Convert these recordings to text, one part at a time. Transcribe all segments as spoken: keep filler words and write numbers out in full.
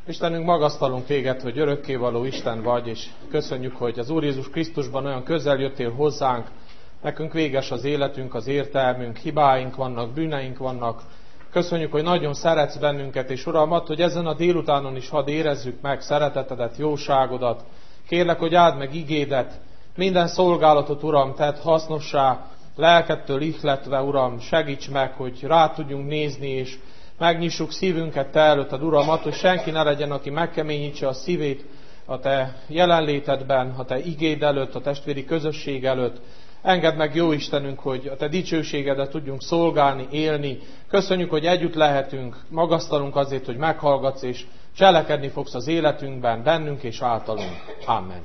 Istenünk, magasztalunk Téged, hogy örökkévaló Isten vagy, és köszönjük, hogy az Úr Jézus Krisztusban olyan közel jöttél hozzánk. Nekünk véges az életünk, az értelmünk, hibáink vannak, bűneink vannak. Köszönjük, hogy nagyon szeretsz bennünket, és Uram, add, hogy ezen a délutánon is hadd érezzük meg szeretetedet, jóságodat. Kérlek, hogy áld meg igédet, minden szolgálatot, Uram, tedd hasznossá, lelkedtől ihletve, Uram, segíts meg, hogy rá tudjunk nézni, és megnyissuk szívünket Te előtted, Uram, attól, hogy senki ne legyen, aki megkeményítse a szívét a Te jelenlétedben, a Te igéd előtt, a testvéri közösség előtt. Engedd meg, jó Istenünk, hogy a Te dicsőségedet tudjunk szolgálni, élni. Köszönjük, hogy együtt lehetünk, magasztalunk azért, hogy meghallgatsz, és cselekedni fogsz az életünkben, bennünk és általunk. Amen.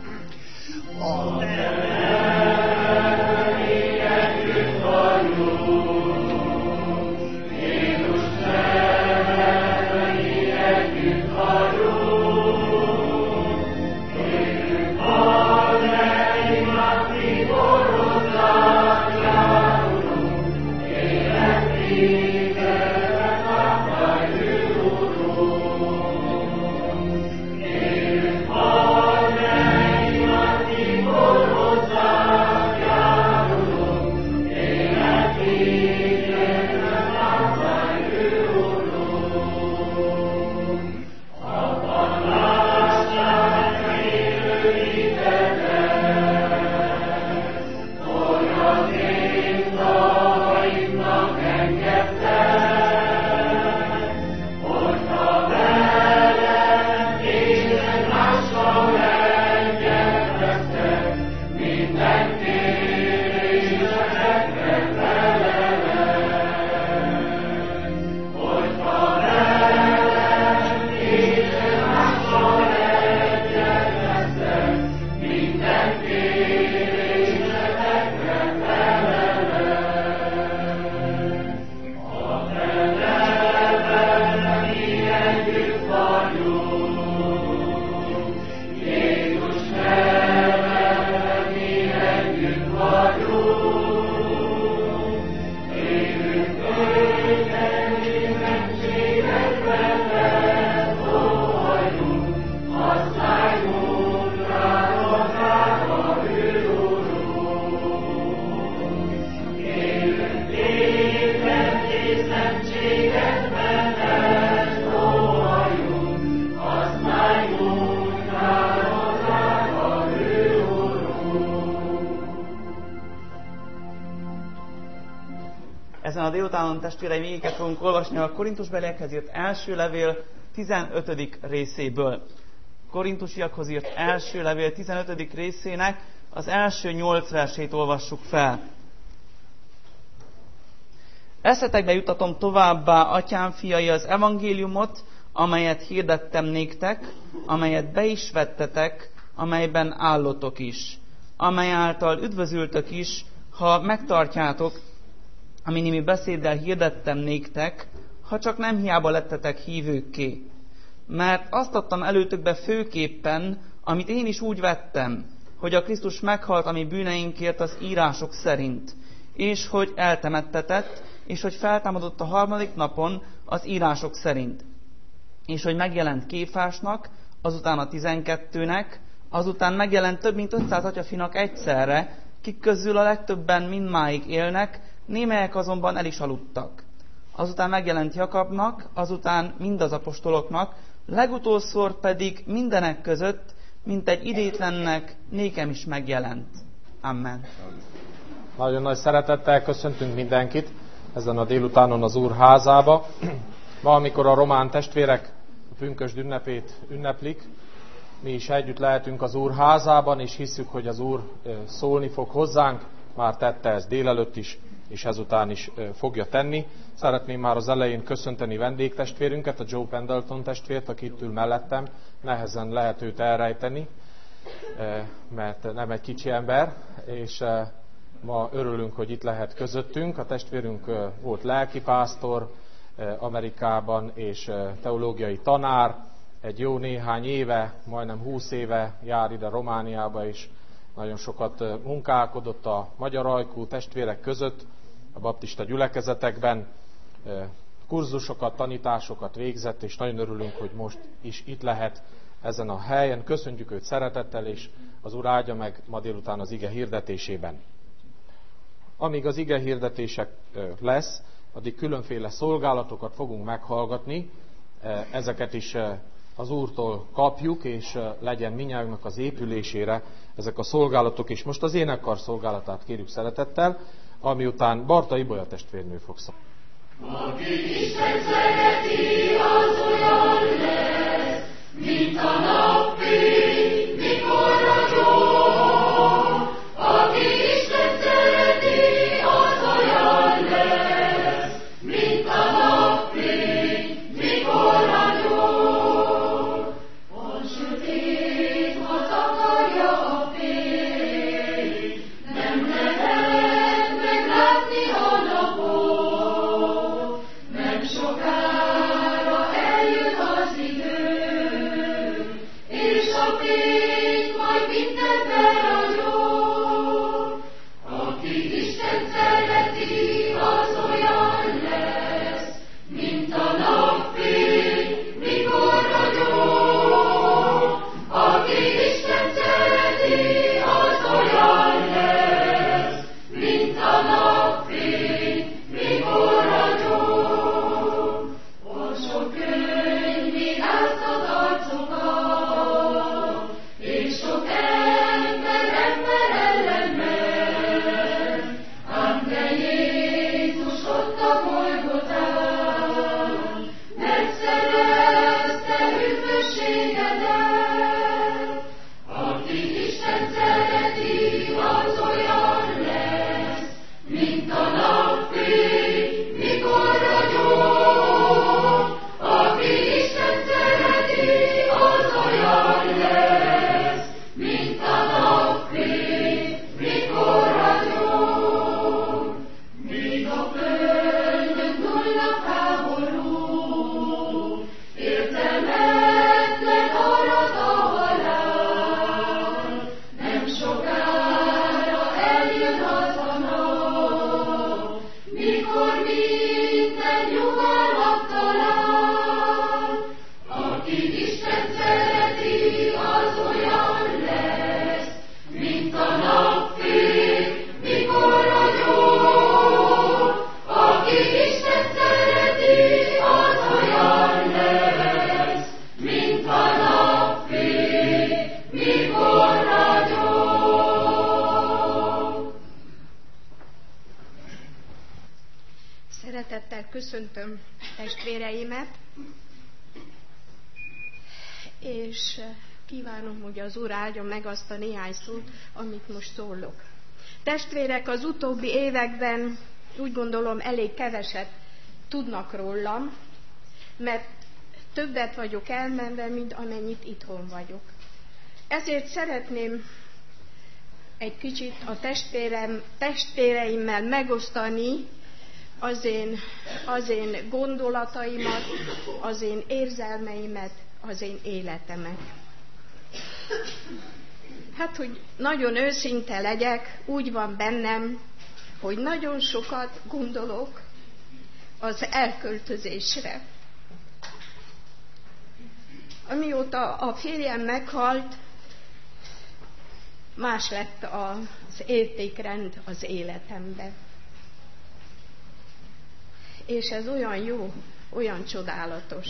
Ezen a délutánon, testvéreim, igéket fogunk olvasni a Korintusbeliekhez írt első levél tizenötödik részéből. Korintusiakhoz írt első levél tizenötödik részének az első nyolc versét olvassuk fel. Eszetekbe jutatom továbbá, atyám fiai, az evangéliumot, amelyet hirdettem néktek, amelyet be is vettetek, amelyben állotok is, amely által üdvözültök is, ha megtartjátok, ami némi beszéddel hirdettem néktek, ha csak nem hiába lettetek hívőkké. Mert azt adtam előtökbe főképpen, amit én is úgy vettem, hogy a Krisztus meghalt a mi bűneinkért az írások szerint, és hogy eltemettetett, és hogy feltámadott a harmadik napon az írások szerint, és hogy megjelent Kéfásnak, azután a tizenkettőnek, azután megjelent több mint ötszáz atyafinak egyszerre, kik közül a legtöbben mindmáig élnek, némelyek azonban el is aludtak. Azután megjelent Jakabnak, azután mind az apostoloknak, legutolszor pedig mindenek között, mint egy idétlennek, nékem is megjelent. Amen. Nagyon nagy szeretettel köszöntünk mindenkit ezen a délutánon az Úr házába. Ma, amikor a román testvérek a pünkösd ünnepét ünneplik, mi is együtt lehetünk az Úr házában, és hisszük, hogy az Úr szólni fog hozzánk. Már tette ezt délelőtt is, és ezután is fogja tenni. Szeretném már az elején köszönteni vendégtestvérünket, a Joe Pendleton testvért, aki itt ül mellettem. Nehezen lehet őt elrejteni, mert nem egy kicsi ember, és ma örülünk, hogy itt lehet közöttünk. A testvérünk volt lelkipásztor Amerikában, és teológiai tanár. Egy jó néhány éve, majdnem húsz éve jár ide Romániába, és nagyon sokat munkálkodott a magyar ajkú testvérek között, a baptista gyülekezetekben, kurzusokat, tanításokat végzett, és nagyon örülünk, hogy most is itt lehet ezen a helyen. Köszöntjük őt szeretettel, és az Úr áldja meg ma délután az ige hirdetésében. Amíg az ige hirdetések lesz, addig különféle szolgálatokat fogunk meghallgatni, ezeket is az Úrtól kapjuk, és legyen minnyájunknak az épülésére ezek a szolgálatok is. Most az énekkar szolgálatát kérjük szeretettel, ami után Barta Ibolya testvérnő fog szólni. Aki Isten szereti, az olyan lesz, mint a napfény, mikor ragyog. Aki Isten szereti, az olyan lesz, mint a napfény, mikor ragyog. A sötét, ha takarja a fény, nem lehet meglátni a napot. Nem sokára eljön az idő, és a fény majd mindenben ragyog. Aki Isten szereti, az olyan lesz, mint a napfény, mikor ragyog. Aki Isten szereti, az olyan lesz, mint a napfény, mikor ragyog. A sok könyv vigyáztat arcokat, és sok ember ember ellen ment. Ám te Jézus ott a Golgotán, megszerezte üdvösségedet. Aki Isten szereti, az olyan lesz, mint a napfény, mikor ragyog. Aki Isten szereti, az olyan lesz, mint a napfény, mikor ragyog. Míg a földön nulla háború, értelmetlen arad a halál. Nem sokára eljön az a nap, mikor minden nyugalmat talál. Aki Isten szereti, az olyan lesz, mint a napfény, mikor ragyog. Aki Isten szereti, az olyan lesz, mint a napfény, mikor ragyog. Szeretettel köszöntöm testvéreimet, és kívánom, hogy az Úr áldjon meg azt a néhány szót, amit most szólok. Testvérek, az utóbbi években úgy gondolom elég keveset tudnak rólam, mert többet vagyok elmenve, mint amennyit itthon vagyok. Ezért szeretném egy kicsit a testvérem, testvéreimmel megosztani az én, az én gondolataimat, az én érzelmeimet, az én életemet. Hát, hogy nagyon őszinte legyek, úgy van bennem, hogy nagyon sokat gondolok az elköltözésre. Amióta a férjem meghalt, más lett az értékrend az életemben. És ez olyan jó, olyan csodálatos.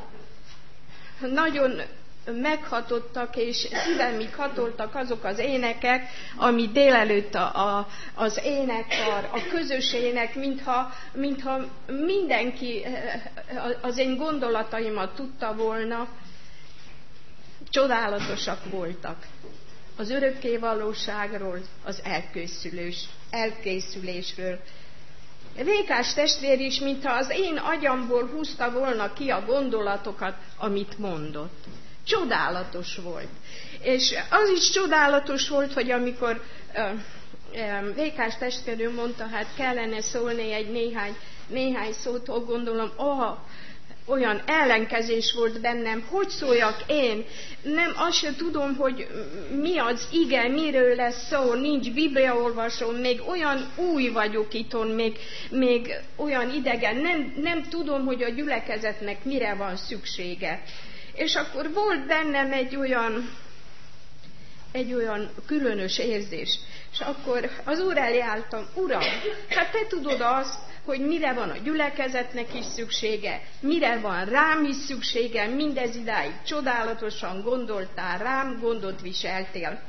Nagyon meghatottak és szívemig hatoltak azok az énekek, amit délelőtt a, a, az énekkar, a közös ének, mintha, mintha mindenki az én gondolataimat tudta volna. Csodálatosak voltak. Az örökké valóságról, az elkészülés, elkészülésről. Vékás testvér is, mintha az én agyamból húzta volna ki a gondolatokat, amit mondott. Csodálatos volt. És az is csodálatos volt, hogy amikor uh, uh, Vékás testvérő mondta, hát kellene szólni egy néhány, néhány szót, hogy gondolom, oh, olyan ellenkezés volt bennem, hogy szóljak én, nem, azt se tudom, hogy mi az ige, miről lesz szó, nincs bibliaolvasom, még olyan új vagyok itthon, még, még olyan idegen, nem, nem tudom, hogy a gyülekezetnek mire van szüksége. És akkor volt bennem egy olyan, egy olyan különös érzés, és akkor az Úr elé álltam, Uram, hát te tudod azt, hogy mire van a gyülekezetnek is szüksége, mire van rám is szüksége, mindez idáig csodálatosan gondoltál rám, gondot viseltél.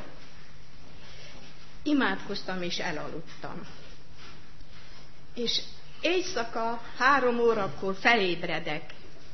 Imádkoztam és elaludtam. És éjszaka három órakor felébredek.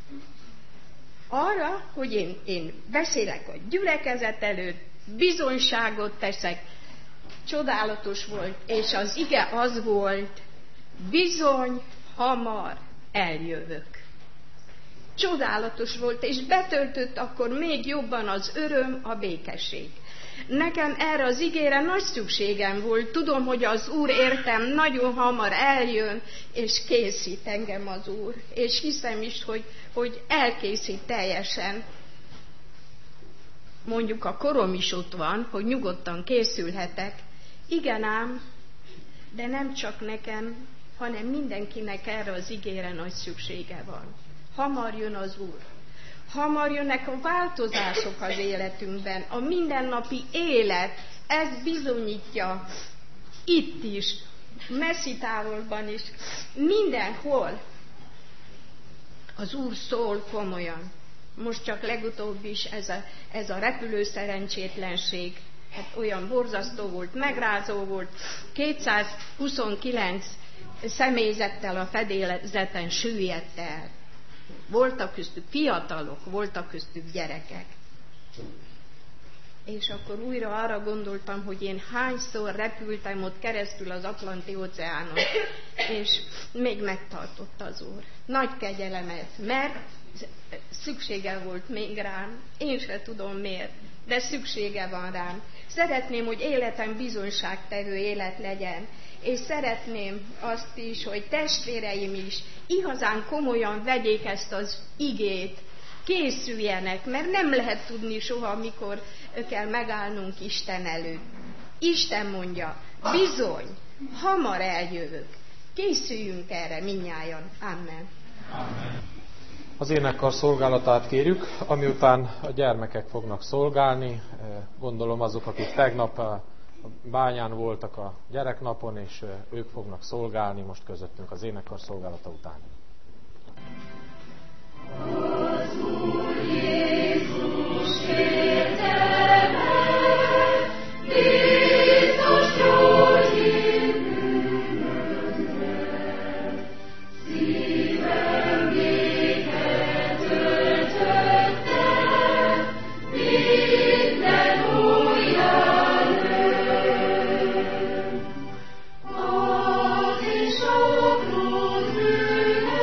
Arra, hogy én, én beszélek a gyülekezet előtt, bizonyságot teszek, csodálatos volt, és az ige az volt, bizony, hamar eljövök. Csodálatos volt, és betöltött akkor még jobban az öröm, a békesség. Nekem erre az igére nagy szükségem volt. Tudom, hogy az Úr értem nagyon hamar eljön, és készít engem az Úr. És hiszem is, hogy, hogy elkészít teljesen. Mondjuk a korom is ott van, hogy nyugodtan készülhetek. Igen ám, de nem csak nekem, hanem mindenkinek erre az igére nagy szüksége van. Hamar jön az Úr. Hamar jönnek a változások az életünkben. A mindennapi élet ezt bizonyítja itt is, messzi távolban is, mindenhol. Az Úr szól komolyan. Most csak legutóbb is ez a, ez a repülő szerencsétlenség, hát olyan borzasztó volt, megrázó volt, kétszázhuszonkilenc személyzettel a fedélzeten süllyedt el. Voltak köztük fiatalok, voltak köztük gyerekek. És akkor újra arra gondoltam, hogy én hányszor repültem ott keresztül az Atlanti-óceánon, és még megtartott az Úr. Nagy kegyelemet, mert szüksége volt még rám, én se tudom miért, de szüksége van rám. Szeretném, hogy életem bizonyságtevő élet legyen, és szeretném azt is, hogy testvéreim is igazán komolyan vegyék ezt az igét, készüljenek, mert nem lehet tudni soha, mikor kell megállnunk Isten előtt. Isten mondja, bizony, hamar eljövök. Készüljünk erre mindnyájan. Amen. Amen. Az énekkar szolgálatát kérjük, amiután a gyermekek fognak szolgálni. Gondolom azok, akik tegnap a bányán voltak a gyereknapon, és ők fognak szolgálni most közöttünk az énekkar szolgálata után. Az Úr Jézus értelme, biztos hogy én bűnözve, szívem béket töltötte, minden újján jön. Az is apró bűnöm,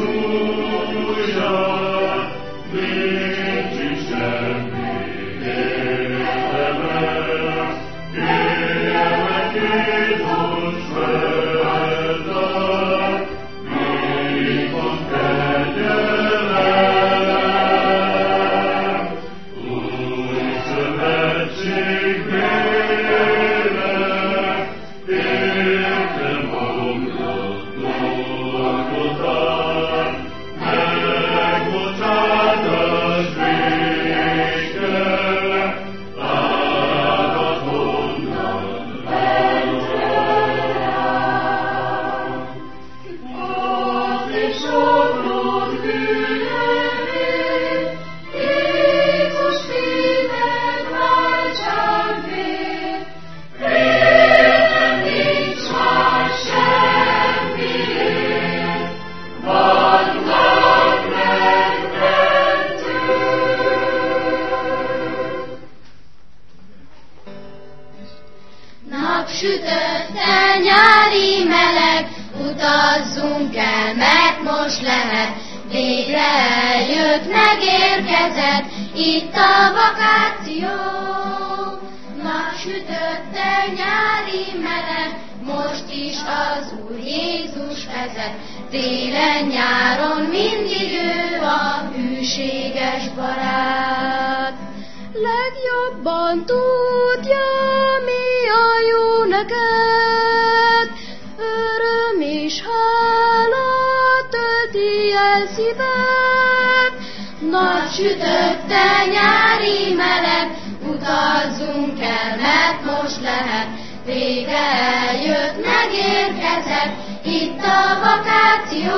Napsütötte nyári meleg, utazzunk el, mert most lehet. Végre eljött, megérkezett, itt a vakáció. Napsütötte nyári meleg, most is az Úr Jézus vezet. Télen, nyáron mindig ő a hűséges barát. Legjobban tudja, mi a jó neked, öröm és hála tölti el szíved. Napsütötte nyári meleg, utazzunk el, mert most lehet. Vége eljött, megérkezett, itt a vakáció.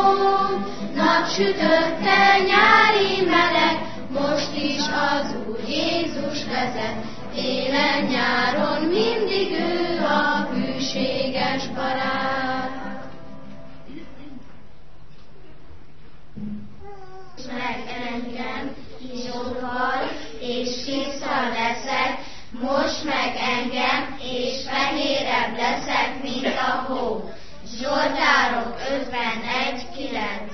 Napsütötte nyári meleg, most is az Úr Jézus vezet. Télen, nyáron mindig ő a hűséges barát. Meg engem jóval, és tiszta leszek, most meg engem, és fehérebb leszek, mint a hó. Zsoltárok ötvenegy kilenc.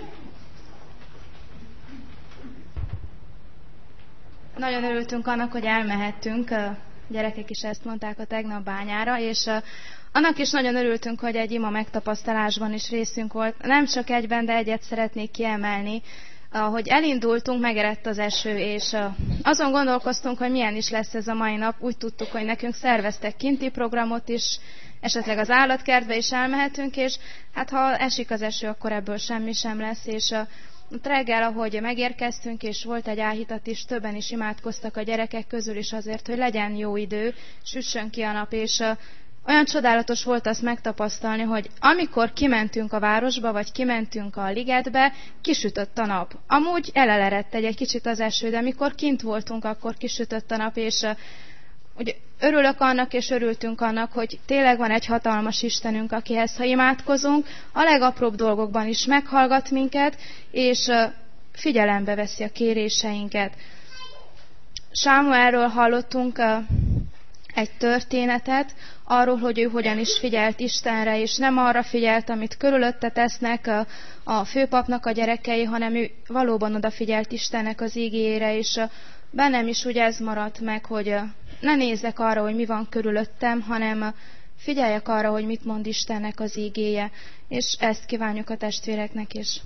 Nagyon örültünk annak, hogy elmehettünk, a gyerekek is ezt mondták a tegnap bányára, és annak is nagyon örültünk, hogy egy ima megtapasztalásban is részünk volt. Nem csak egyben, de egyet szeretnék kiemelni. Ahogy elindultunk, megerett az eső, és azon gondolkoztunk, hogy milyen is lesz ez a mai nap. Úgy tudtuk, hogy nekünk szerveztek kinti programot is, esetleg az állatkertbe is elmehetünk, és hát ha esik az eső, akkor ebből semmi sem lesz, és ott reggel, ahogy megérkeztünk, és volt egy áhítat is, többen is imádkoztak a gyerekek közül is azért, hogy legyen jó idő, süssön ki a nap, és olyan csodálatos volt azt megtapasztalni, hogy amikor kimentünk a városba, vagy kimentünk a ligetbe, kisütött a nap. Amúgy elelerett egy kicsit az eső, de amikor kint voltunk, akkor kisütött a nap, és úgy örülök annak, és örültünk annak, hogy tényleg van egy hatalmas Istenünk, akihez, ha imádkozunk, a legapróbb dolgokban is meghallgat minket, és figyelembe veszi a kéréseinket. Sámuelről hallottunk egy történetet, arról, hogy ő hogyan is figyelt Istenre, és nem arra figyelt, amit körülötte tesznek a, a főpapnak a gyerekei, hanem ő valóban odafigyelt Istennek az ígéjére, és bennem is úgy ez maradt meg, hogy ne nézzek arra, hogy mi van körülöttem, hanem figyeljek arra, hogy mit mond Istennek az ígéje, és ezt kívánjuk a testvéreknek is.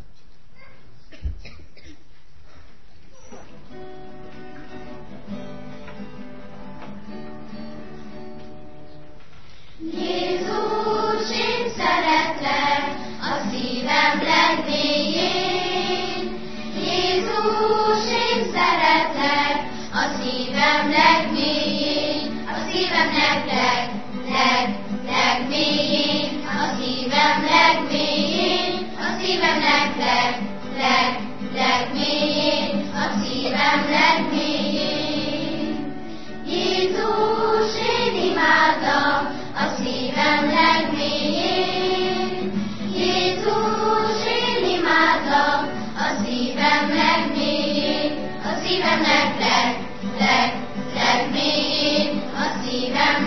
Jézus, én szeretlek a szívem legmélyén. Jézus, én szeretlek a szívem legmélyén. A szívemnek leg, leg, legmélyén. A szívem legmélyén. A szívemnek leg, leg, legmélyén. A szívem legmélyén. Jézus, én imádlak a szívem legmélyén. Jézus, én imádlak a szívem legmélyén. A szívemnek leg, leg, legmélyén. A szívem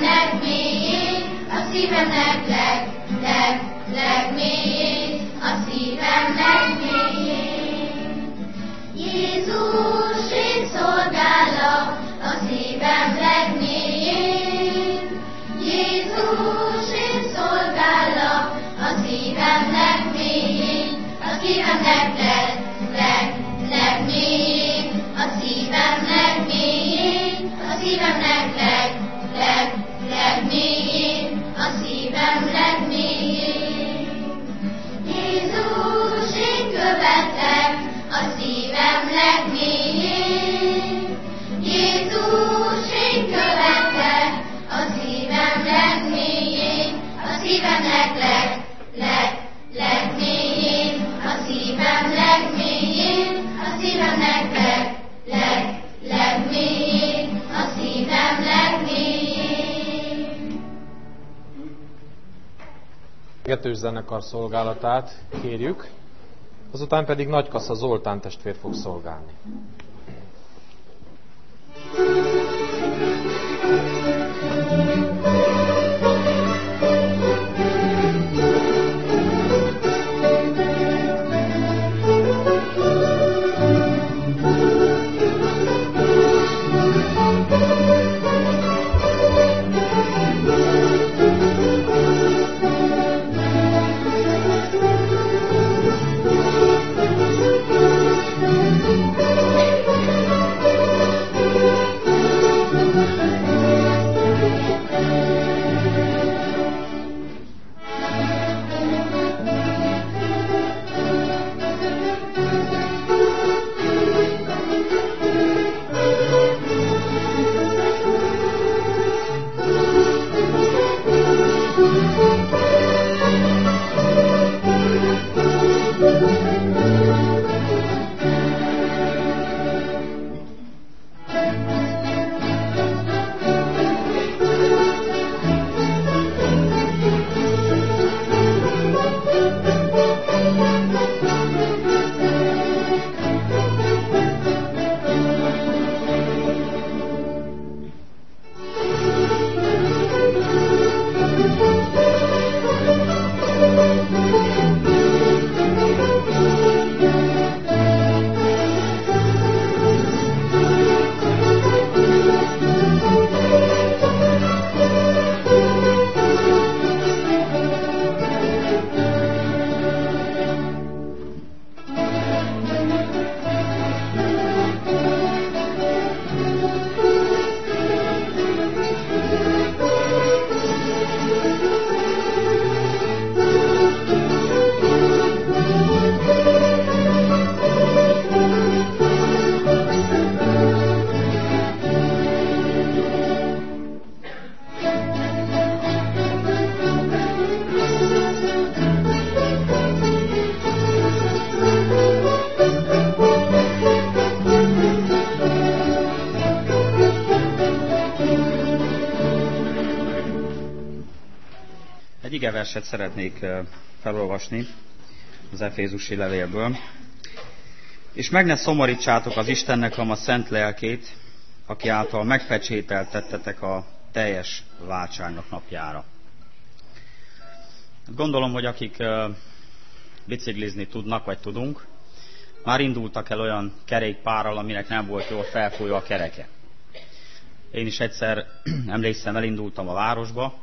legmélyén. A szívemnek leg, leg, legmélyén. A szívem szívemnek leg, leg, legmélyén, a szívem legmélyén, a szívemnek leg, leg, legmélyén, a szívem legmélyén. Jézus, én követlek a szívem legmélyén. Jézus, én követlek a szívem legmélyén, a szívemnek leg, leg, legmélyén, a szívem legmélyén, a szívemnek leg, leg, legmélyén, a szívem legmélyén. Getős zenekar szolgálatát kérjük, azután pedig Nagykassa Zoltán testvér fog szolgálni. Verset szeretnék felolvasni az Efézusi levélből. És meg ne szomorítsátok az Istennek a szent lelkét, aki által megpecsételtettetek a teljes váltságnak napjára. Gondolom, hogy akik biciklizni tudnak, vagy tudunk, már indultak el olyan kerékpárral, aminek nem volt jól felfújva a kereke. Én is egyszer emlékszem, elindultam a városba.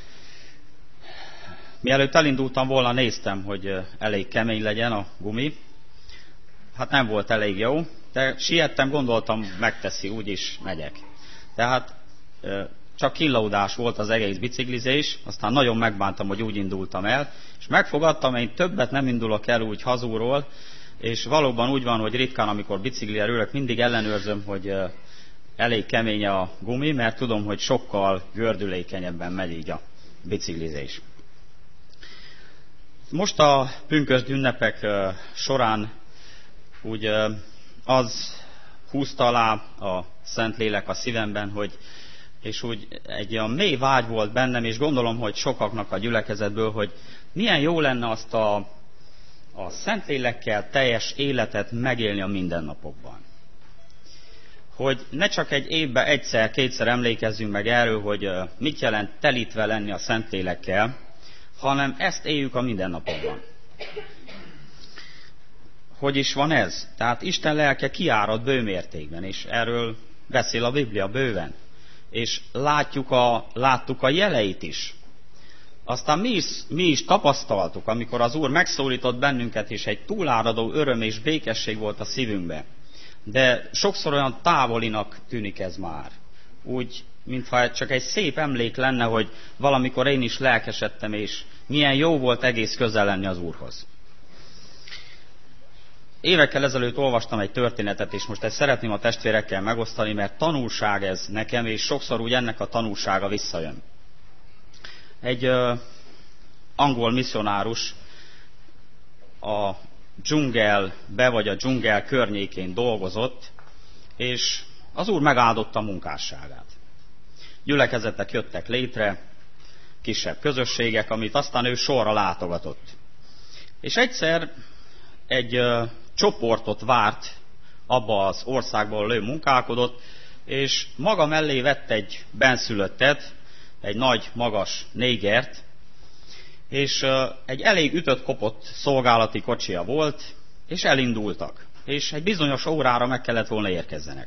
Mielőtt elindultam volna, néztem, hogy elég kemény legyen a gumi. Hát nem volt elég jó, de siettem, gondoltam, megteszi, úgyis megyek. Tehát csak kínlaudás volt az egész biciklizés, aztán nagyon megbántam, hogy úgy indultam el, és megfogadtam, én többet nem indulok el úgy hazúról, és valóban úgy van, hogy ritkán, amikor biciklire ülök, mindig ellenőrzöm, hogy elég kemény a gumi, mert tudom, hogy sokkal gördülékenyebben megy így a biciklizés. Most a pünkösd ünnepek során úgy az húzta alá a Szentlélek a szívemben, hogy, és úgy egy olyan mély vágy volt bennem, és gondolom, hogy sokaknak a gyülekezetből, hogy milyen jó lenne azt a, a Szentlélekkel teljes életet megélni a mindennapokban. Hogy ne csak egy évben egyszer, kétszer emlékezzünk meg erről, hogy mit jelent telítve lenni a Szentlélekkel, hanem ezt éljük a mindennapokban. Hogy is van ez? Tehát Isten lelke kiárad bőmértékben, és erről beszél a Biblia bőven. És látjuk a, láttuk a jeleit is. Aztán mi is, mi is tapasztaltuk, amikor az Úr megszólított bennünket, és egy túláradó öröm és békesség volt a szívünkbe. De sokszor olyan távolinak tűnik ez már. Úgy, mintha csak egy szép emlék lenne, hogy valamikor én is lelkesedtem, és milyen jó volt egész közel lenni az Úrhoz. Évekkel ezelőtt olvastam egy történetet, és most ezt szeretném a testvérekkel megosztani, mert tanulság ez nekem, és sokszor úgy ennek a tanulsága visszajön. Egy uh, angol misszionárus a dzsungelbe, vagy a dzsungel környékén dolgozott, és az Úr megáldotta a munkásságát. Gyülekezetek jöttek létre, kisebb közösségek, amit aztán ő sorra látogatott. És egyszer egy uh, csoportot várt abba az országban, ő munkálkodott, és maga mellé vett egy benszülöttet, egy nagy, magas négert, és uh, egy elég ütött-kopott szolgálati kocsia volt, és elindultak. És egy bizonyos órára meg kellett volna érkezzenek.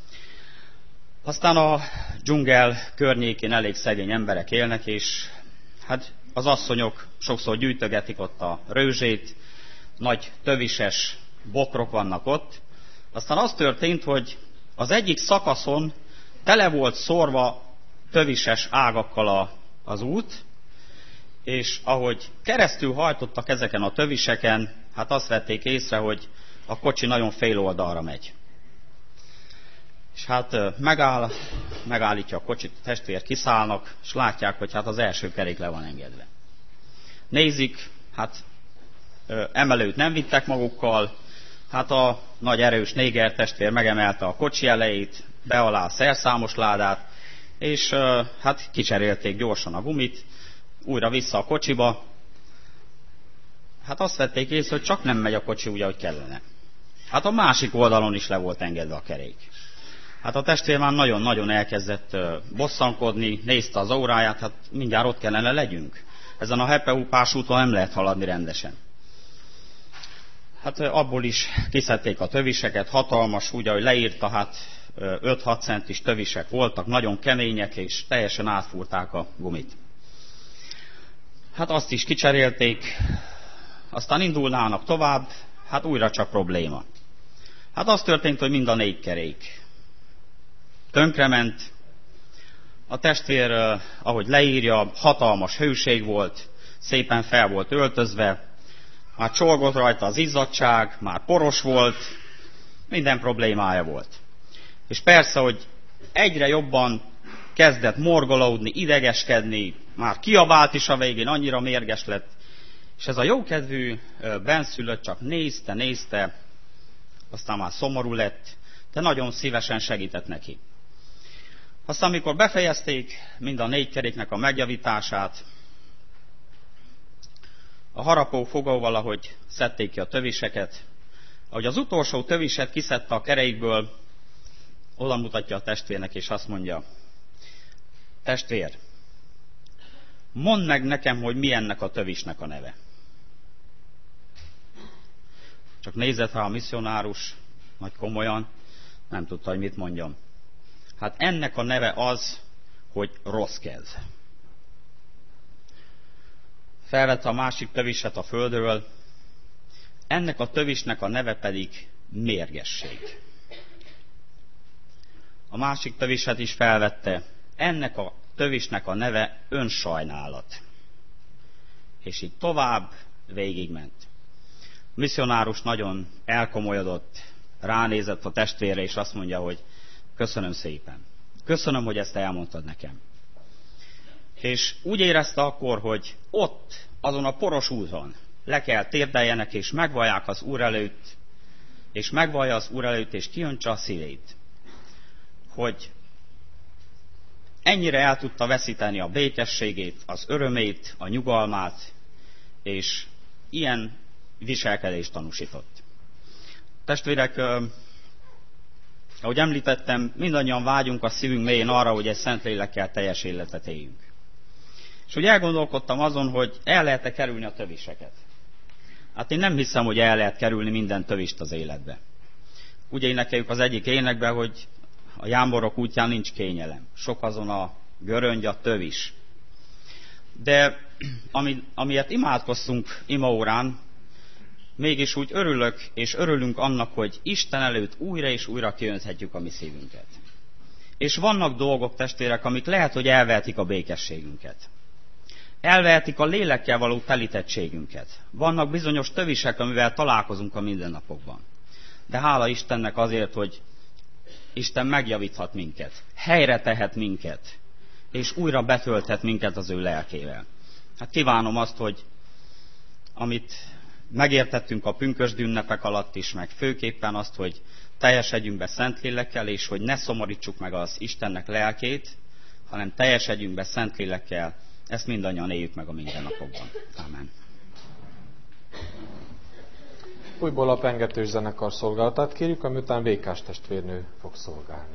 Aztán a dzsungel környékén elég szegény emberek élnek, és hát az asszonyok sokszor gyűjtögetik ott a rőzsét, nagy tövises bokrok vannak ott. Aztán az történt, hogy az egyik szakaszon tele volt szórva tövises ágakkal a, az út, és ahogy keresztül hajtottak ezeken a töviseken, hát azt vették észre, hogy a kocsi nagyon fél oldalra megy. És hát megáll, megállítja a kocsit, a testvér kiszállnak, és látják, hogy hát az első kerék le van engedve. Nézik, hát emelőt nem vittek magukkal, hát a nagy erős néger testvér megemelte a kocsi elejét, be alá a szerszámos ládát, és hát kicserélték gyorsan a gumit, újra vissza a kocsiba. Hát azt vették észre, hogy csak nem megy a kocsi úgy, ahogy kellene. Hát a másik oldalon is le volt engedve a kerék. Hát a testvér már nagyon-nagyon elkezdett bosszankodni, nézte az óráját, hát mindjárt ott kellene legyünk. Ezen a hepeúpás úton nem lehet haladni rendesen. Hát abból is kiszedték a töviseket, hatalmas, úgy, ahogy leírta, hát öt-hat centis tövisek voltak, nagyon kemények, és teljesen átfúrták a gumit. Hát azt is kicserélték, aztán indulnának tovább, hát újra csak probléma. Hát az történt, hogy mind a négy kerék tönkrement. A testvér, ahogy leírja, hatalmas hőség volt, szépen fel volt öltözve, már csorgott rajta az izzadság, már poros volt, minden problémája volt. És persze, hogy egyre jobban kezdett morgolódni, idegeskedni, már kiabált is a végén, annyira mérges lett, és ez a jókedvű benszülött csak nézte, nézte, aztán már szomorú lett, de nagyon szívesen segített neki. Aztán, amikor befejezték mind a négy keréknek a megjavítását, a harapó fogóval, ahogy szedték ki a töviseket, ahogy az utolsó töviset kiszedte a kerékből, oda mutatja a testvérnek, és azt mondja: testvér, mondd meg nekem, hogy mi ennek a tövisnek a neve. Csak nézett rá a misszionárus, nagy komolyan, nem tudta, hogy mit mondjam. Hát ennek a neve az, hogy rossz kez. Felvette a másik töviset a földről, ennek a tövisnek a neve pedig mérgesség. A másik töviset is felvette, ennek a tövisnek a neve önsajnálat. És így tovább végigment. A misszionárus nagyon elkomolyodott, ránézett a testvére, és azt mondja, hogy köszönöm szépen. Köszönöm, hogy ezt elmondtad nekem. És úgy érezte akkor, hogy ott, azon a poros úton le kell térdeljenek, és megvallják az Úr előtt, és megvallja az Úr előtt, és kiöntse a szívét, hogy ennyire el tudta veszíteni a békességét, az örömét, a nyugalmát, és ilyen viselkedést tanúsított. Testvérek, ahogy említettem, mindannyian vágyunk a szívünk mélyén arra, hogy egy Szentlélekkel teljes életet éljünk. És úgy elgondolkodtam azon, hogy el lehet-e kerülni a töviseket. Hát én nem hiszem, hogy el lehet kerülni minden tövist az életbe. Úgy énekeljük az egyik énekbe, hogy a jámborok útján nincs kényelem. Sok azon a göröngy, a tövis. De ami, amiért imádkoztunk imaórán, mégis úgy örülök és örülünk annak, hogy Isten előtt újra és újra kiönthetjük a mi szívünket. És vannak dolgok, testvérek, amik lehet, hogy elvehetik a békességünket. Elvehetik a lélekkel való telítettségünket. Vannak bizonyos tövisek, amivel találkozunk a mindennapokban. De hála Istennek azért, hogy Isten megjavíthat minket, helyre tehet minket, és újra betölthet minket az ő lelkével. Hát kívánom azt, hogy amit megértettünk a pünkösdi ünnepek alatt is, meg főképpen azt, hogy teljesedjünk be Szentlélekkel, és hogy ne szomorítsuk meg az Istennek lelkét, hanem teljesedjünk be Szentlélekkel, ezt mindannyian éljük meg a mindennapokban. Amen. Újból a pengetős zenekar szolgálatát kérjük, amiután Vékás testvérnő fog szolgálni.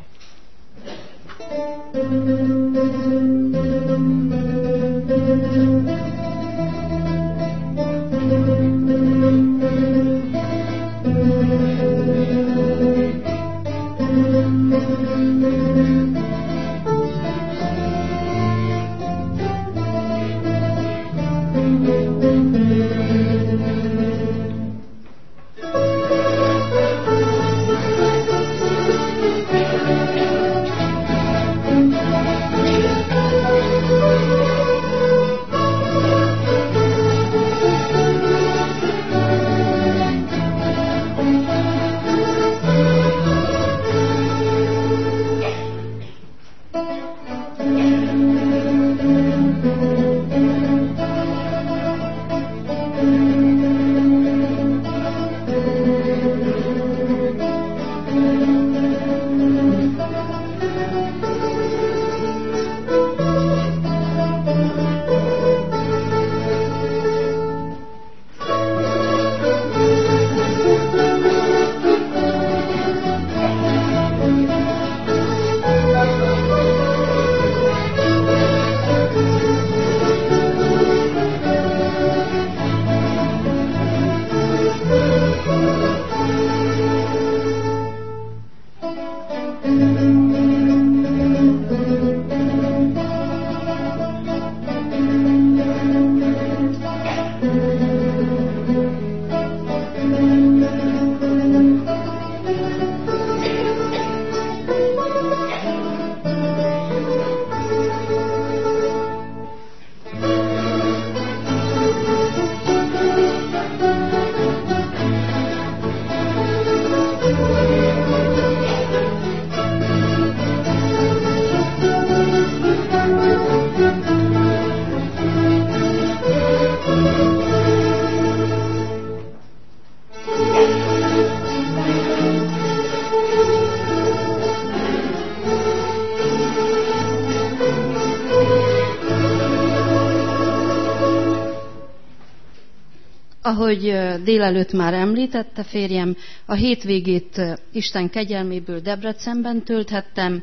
Ahogy délelőtt már említette férjem, a hétvégét Isten kegyelméből Debrecenben tölthettem,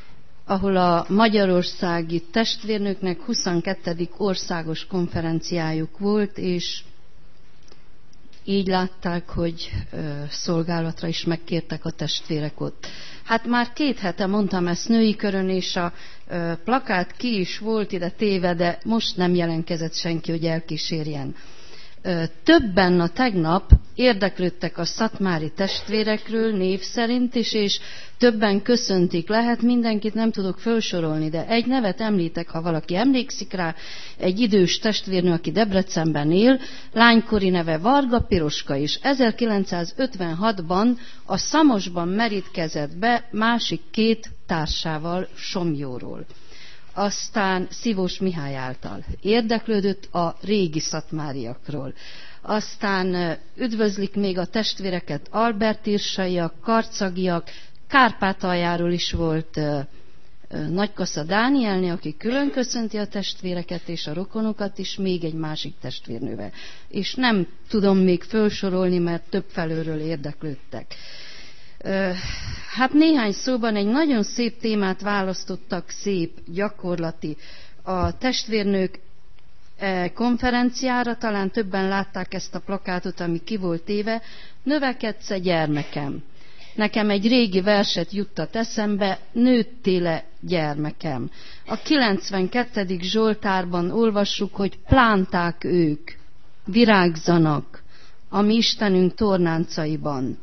ahol a magyarországi testvérnőknek huszonkettedik országos konferenciájuk volt, és így látták, hogy szolgálatra is megkértek a testvérek ott. Hát már két hete mondtam ezt női körön, és a plakát ki is volt ide téve, de most nem jelentkezett senki, hogy elkísérjen. Többen a tegnap érdeklődtek a szatmári testvérekről név szerint is, és többen köszöntik. Lehet mindenkit nem tudok felsorolni, de egy nevet említek, ha valaki emlékszik rá, egy idős testvérnő, aki Debrecenben él, lánykori neve Varga Piroska, és ezerkilencszázötvenhatban a Szamosban merítkezett be másik két társával Somjóról. Aztán Szivós Mihály által érdeklődött a régi szatmáriakról. Aztán üdvözlik még a testvéreket Albert Irsaiak, Karcagiak, Kárpátaljáról is volt Nagykassa Dánielné, aki külön köszönti a testvéreket és a rokonokat is, még egy másik testvérnővel. És nem tudom még felsorolni, mert több felőről érdeklődtek. Hát néhány szóban egy nagyon szép témát választottak, szép, gyakorlati. A testvérnők konferenciára, talán többen látták ezt a plakátot, ami ki volt téve, növekedsz-e gyermekem. nekem egy régi verset juttat eszembe, nőttél-e gyermekem. A kilencvenkettedik Zsoltárban olvassuk, hogy plánták ők, virágzanak a mi Istenünk tornáncaiban.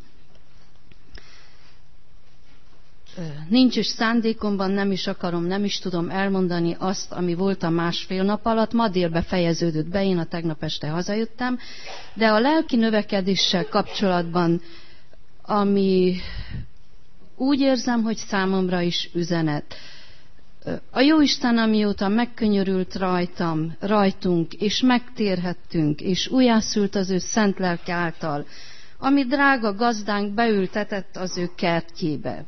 Nincs is szándékomban, nem is akarom, nem is tudom elmondani azt, ami volt a másfél nap alatt. Ma délbe fejeződött be, én a tegnap este hazajöttem, de a lelki növekedéssel kapcsolatban, ami úgy érzem, hogy számomra is üzenet. A Jóisten, amióta megkönyörült rajtam, rajtunk, és megtérhettünk, és újjászült az ő szent lelke által, ami drága gazdánk beültetett az ő kertjébe.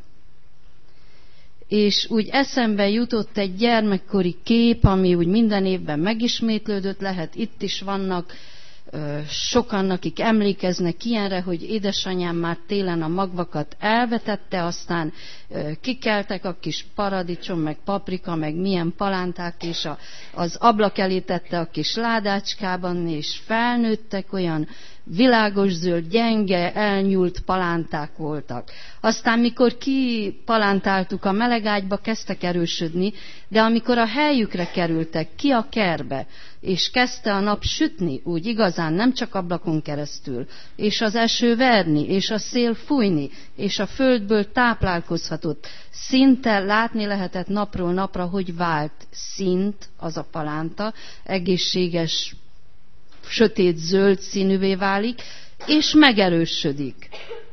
És úgy eszembe jutott egy gyermekkori kép, ami úgy minden évben megismétlődött, lehet itt is vannak sokan, akik emlékeznek ilyenre, hogy édesanyám már télen a magvakat elvetette, aztán kikeltek a kis paradicsom, meg paprika, meg milyen palánták, és a, az ablak elé tette a kis ládácskában, és felnőttek, olyan világos zöld, gyenge, elnyúlt palánták voltak. Aztán, mikor kipalántáltuk a melegágyba, kezdtek erősödni, de amikor a helyükre kerültek, ki a kerbe, és kezdte a nap sütni, úgy igazán nem csak ablakon keresztül, és az eső verni, és a szél fújni, és a földből táplálkozhatott, szinte látni lehetett napról napra, hogy vált színt az a palánta, egészséges, sötét zöld színűvé válik, és megerősödik.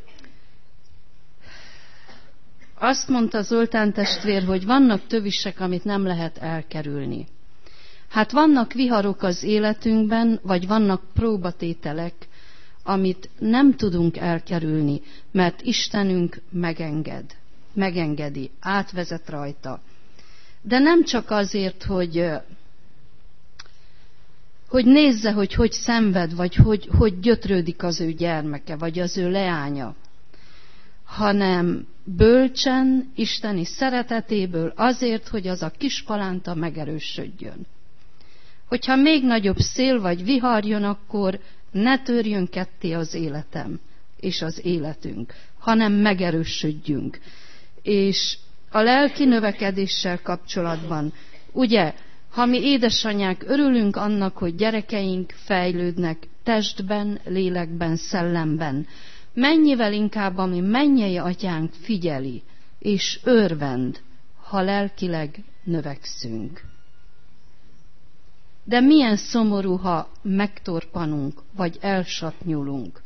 Azt mondta Zoltán testvér, hogy vannak tövisek, amit nem lehet elkerülni. Hát vannak viharok az életünkben, vagy vannak próbatételek, amit nem tudunk elkerülni, mert Istenünk megenged, megengedi, átvezet rajta. De nem csak azért, hogy hogy nézze, hogy hogy szenved, vagy hogy, hogy gyötrődik az ő gyermeke, vagy az ő leánya, hanem bölcsen, isteni szeretetéből azért, hogy az a kis palánta megerősödjön. Hogyha még nagyobb szél vagy vihar jön, akkor ne törjön ketté az életem és az életünk, hanem megerősödjünk. És a lelki növekedéssel kapcsolatban, ugye, ha mi édesanyák örülünk annak, hogy gyerekeink fejlődnek testben, lélekben, szellemben, mennyivel inkább a mi mennyei atyánk figyeli és örvend, ha lelkileg növekszünk. De milyen szomorú, ha megtorpanunk, vagy elsatnyulunk.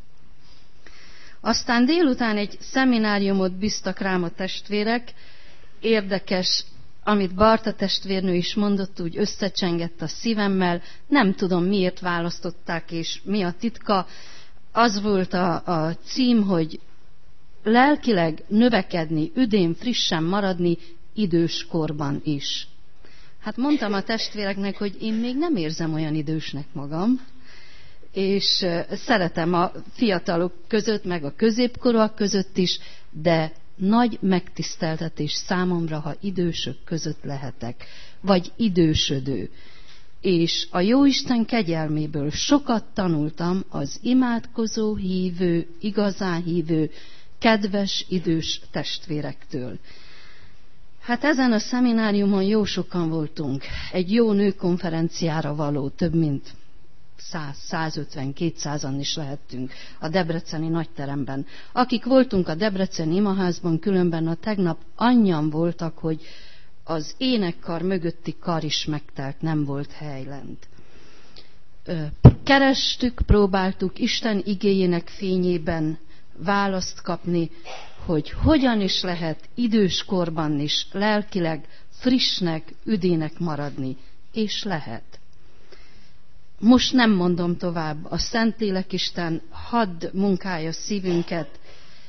Aztán délután egy szemináriumot bíztak rám a testvérek, érdekes, amit Barta testvérnő is mondott, úgy összecsengett a szívemmel, nem tudom miért választották, és mi a titka. Az volt a, a cím, hogy lelkileg növekedni, üdén, frissen maradni időskorban is. Hát mondtam a testvéreknek, hogy én még nem érzem olyan idősnek magam, és szeretem a fiatalok között, meg a középkorúak között is, de nagy megtiszteltetés számomra, ha idősök között lehetek, vagy idősödő. És a Jóisten kegyelméből sokat tanultam az imádkozó, hívő, igazán hívő, kedves idős testvérektől. Hát ezen a szemináriumon jó sokan voltunk. Egy jó nőkonferenciára való, több mint száz, százötven, kétszázan is lehettünk a debreceni nagyteremben. Akik voltunk a debreceni imaházban, különben a tegnap annyian voltak, hogy az énekkar mögötti kar is megtelt, nem volt hely lent. Kerestük, próbáltuk Isten igéjének fényében választ kapni, hogy hogyan is lehet időskorban is lelkileg frissnek, üdének maradni, és lehet. Most nem mondom tovább, a Szentlélekisten hadd munkálja szívünket,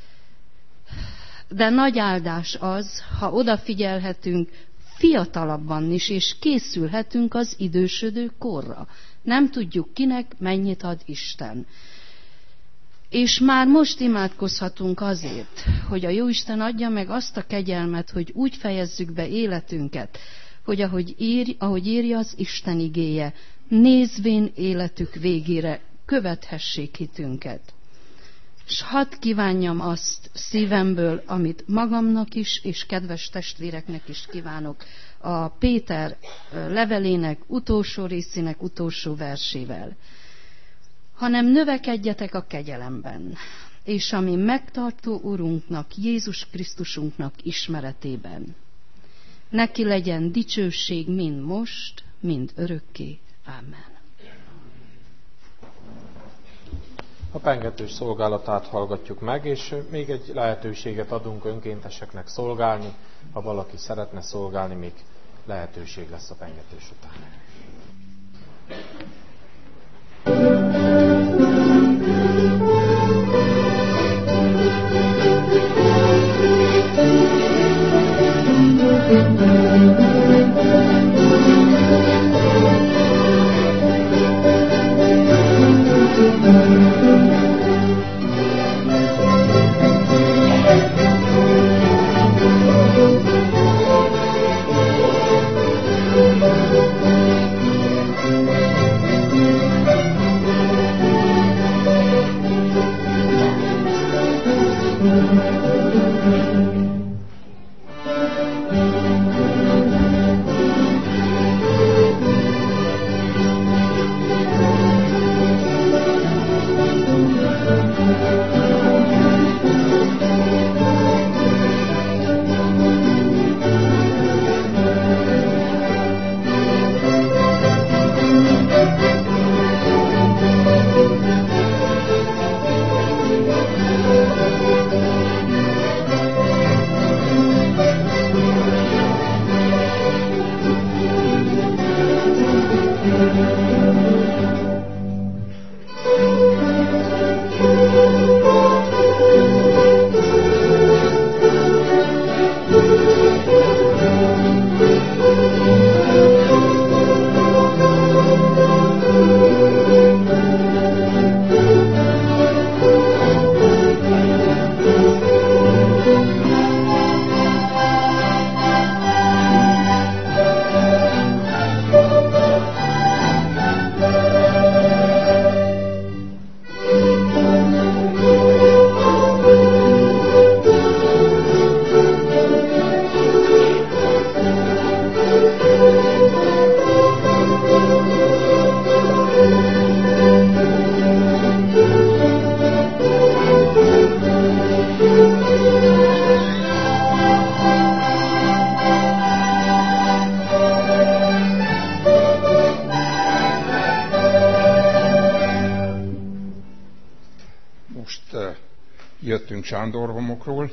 de nagy áldás az, ha odafigyelhetünk fiatalabban is, és készülhetünk az idősödő korra. Nem tudjuk kinek, mennyit ad Isten. És már most imádkozhatunk azért, hogy a Jóisten adja meg azt a kegyelmet, hogy úgy fejezzük be életünket, hogy ahogy, ír, ahogy írja az Isten igéje, nézvén életük végére követhessék hitünket. És hadd kívánjam azt szívemből, amit magamnak is, és kedves testvéreknek is kívánok, a Péter levelének utolsó részének utolsó versével. Hanem növekedjetek a kegyelemben, és a mi megtartó Urunknak, Jézus Krisztusunknak ismeretében. Neki legyen dicsőség mind most, mind örökké. Amen. A pengetős szolgálatát hallgatjuk meg, és még egy lehetőséget adunk önkénteseknek szolgálni. Ha valaki szeretne szolgálni, még lehetőség lesz a pengetős után. Jöttünk Sándorhomokról.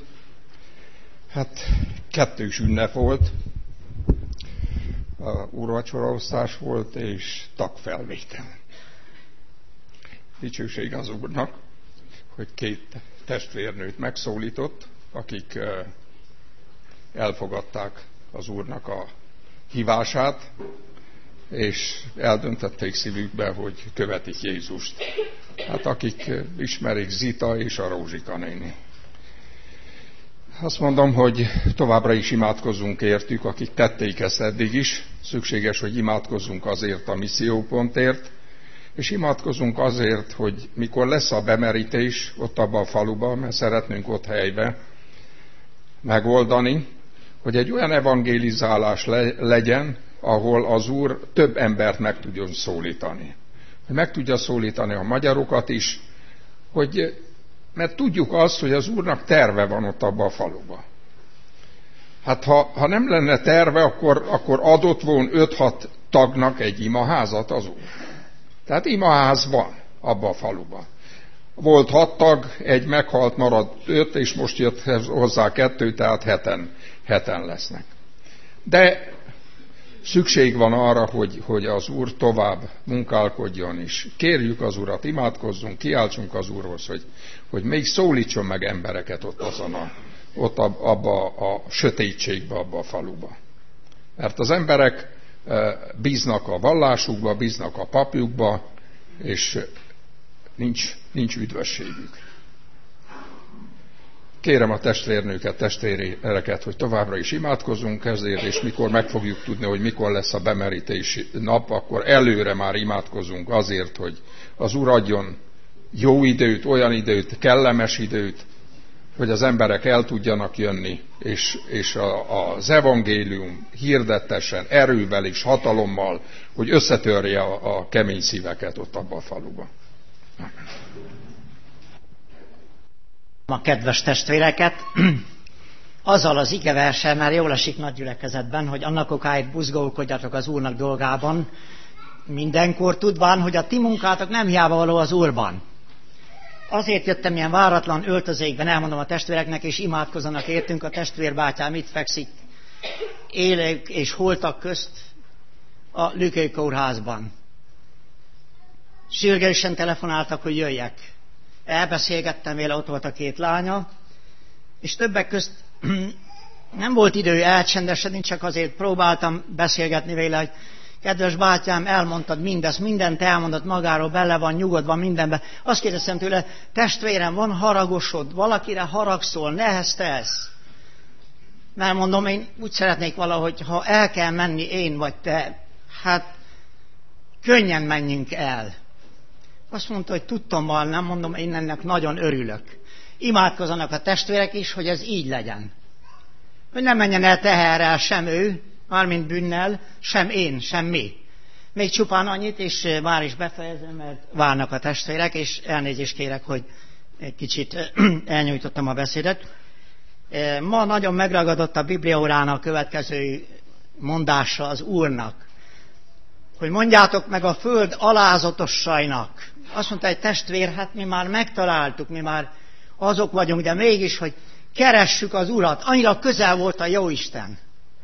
Hát kettős ünnep volt, a úrvacsoraosztás volt és tagfelvétel. Dicsőség az Úrnak, hogy két testvérnőt megszólított, akik elfogadták az Úrnak a hívását, és eldöntötték szívükbe, hogy követik Jézust. Hát akik ismerik, Zita és a Rózsika néni. Azt mondom, hogy továbbra is imádkozzunk értük, akik tették ezt eddig is. Szükséges, hogy imádkozzunk azért a missziópontért, és imádkozzunk azért, hogy mikor lesz a bemerítés ott abban a faluban, mert szeretnünk ott helybe megoldani, hogy egy olyan evangélizálás le- legyen, ahol az Úr több embert meg tudjon szólítani. Hogy meg tudja szólítani a magyarokat is, hogy, mert tudjuk azt, hogy az Úrnak terve van ott abban a faluban. Hát ha, ha nem lenne terve, akkor, akkor adott volna öt-hat tagnak egy imaházat az Úr. Tehát imaház van abban a faluban. Volt hat tag, egy meghalt, maradt öt, és most jött hozzá kettő, tehát heten, heten lesznek. De szükség van arra, hogy, hogy az Úr tovább munkálkodjon is. Kérjük az Urat, imádkozzunk, kiáltsunk az Úrhoz, hogy, hogy még szólítson meg embereket ott azon a, ott abba a sötétségbe, abba a faluba. Mert az emberek bíznak a vallásukba, bíznak a papjukba, és nincs, nincs üdvösségük. Kérem a testvérnőket, testvéreket, hogy továbbra is imádkozzunk ezért, és mikor meg fogjuk tudni, hogy mikor lesz a bemerítési nap, akkor előre már imádkozunk azért, hogy az Úr adjon jó időt, olyan időt, kellemes időt, hogy az emberek el tudjanak jönni, és, és a, az evangélium hirdettesen, erővel és hatalommal, hogy összetörje a, a kemény szíveket ott abban a faluban. A kedves testvéreket, azzal az igeverssel, mert jól esik nagy gyülekezetben, hogy annak okáig buzgolkodjatok az Úrnak dolgában, mindenkor tudván, hogy a ti munkátok nem hiába való az Úrban. Azért jöttem ilyen váratlan öltözékben, elmondom a testvéreknek, és imádkozzanak értünk, a testvérbátyám itt fekszik élők és holtak közt a Lükői kórházban. Sürgősen telefonáltak, hogy jöjjek. Elbeszélgettem vele, ott volt a két lánya, és többek közt nem volt idő elcsendesedni, csak azért próbáltam beszélgetni vele, hogy kedves bátyám, elmondtad mindezt, mindent elmondott magáról, bele van nyugodva mindenben. Azt kérdeztem tőle, testvérem, van haragosod, valakire haragszol, neheztelsz? Mert mondom, én úgy szeretnék valahogy, ha el kell menni én vagy te, hát könnyen menjünk el. Azt mondta, hogy tudtommal nem, mondom, én ennek nagyon örülök. Imádkozzanak a testvérek is, hogy ez így legyen. Hogy nem menjen el teherrel sem ő, mármint bűnnel, sem én, sem mi. Még csupán annyit, és már is befejezem, mert várnak a testvérek, és elnézést kérek, hogy egy kicsit elnyújtottam a beszédet. Ma nagyon megragadott a Bibliaórán a következő mondása az Úrnak, hogy mondjátok meg a föld alázatossainak. Azt mondta egy testvér, hát mi már megtaláltuk, mi már azok vagyunk, de mégis, hogy keressük az Urat. Annyira közel volt a Jóisten.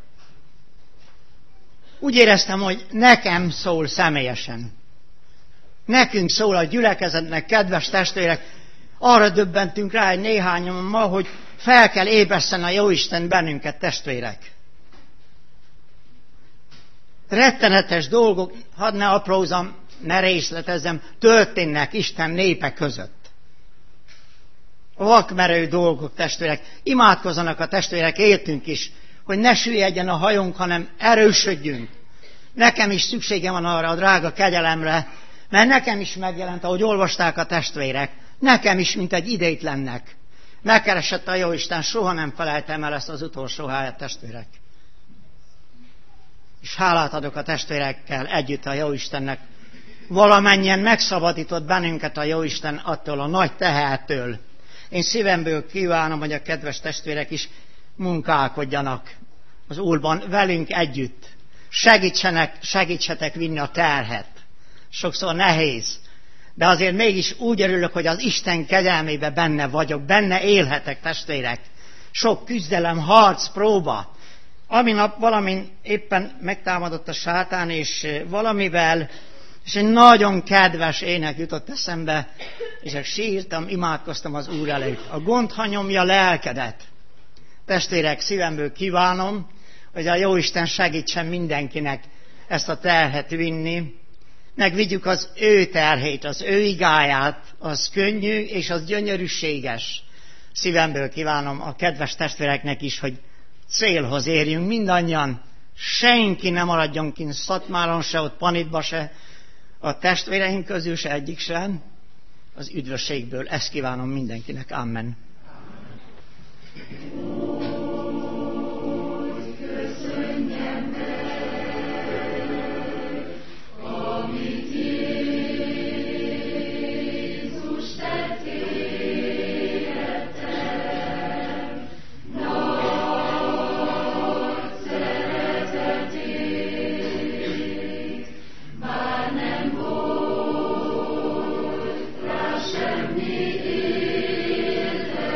Úgy éreztem, hogy nekem szól személyesen. Nekünk szól a gyülekezetnek, kedves testvérek. Arra döbbentünk rá egy néhányan ma, hogy fel kell ébreszteni a Jóisten bennünket, testvérek. Rettenetes dolgok, hadd ne aprózzam, ne részletezzem, történnek Isten népe között. Vakmerő dolgok, testvérek. Imádkozzanak a testvérek, éltünk is, hogy ne süllyedjen a hajunk, hanem erősödjünk. Nekem is szükségem van arra a drága kegyelemre, mert nekem is megjelent, ahogy olvasták a testvérek, nekem is, mint egy idétlennek. Megkeresett a Jóisten, soha nem felejtem el ezt az utolsó háját, testvérek. És hálát adok a testvérekkel együtt a Jóistennek. Valamennyien megszabadított bennünket a Jóisten attól a nagy tehertől. Én szívemből kívánom, hogy a kedves testvérek is munkálkodjanak az Úrban velünk együtt. Segítsenek, segítsetek vinni a terhet. Sokszor nehéz, de azért mégis úgy örülök, hogy az Isten kegyelmébe benne vagyok, benne élhetek, testvérek. Sok küzdelem, harc, próba. Aminap valamin éppen megtámadott a sátán, és valamivel, és egy nagyon kedves ének jutott eszembe, és sírtam, imádkoztam az Úr előtt. A gond, ha nyomja lelkedet. Testvérek, szívemből kívánom, hogy a Jóisten segítsen mindenkinek ezt a terhet vinni. Megvigyük az ő terhét, az ő igáját, az könnyű és az gyönyörűséges. Szívemből kívánom a kedves testvéreknek is, hogy célhoz érjünk mindannyian. Senki nem maradjon kint Szatmáron se, ott Panitba se, a testvéreink közül se egyik sem. Az üdvösségből ezt kívánom mindenkinek. Amen. Semmi élet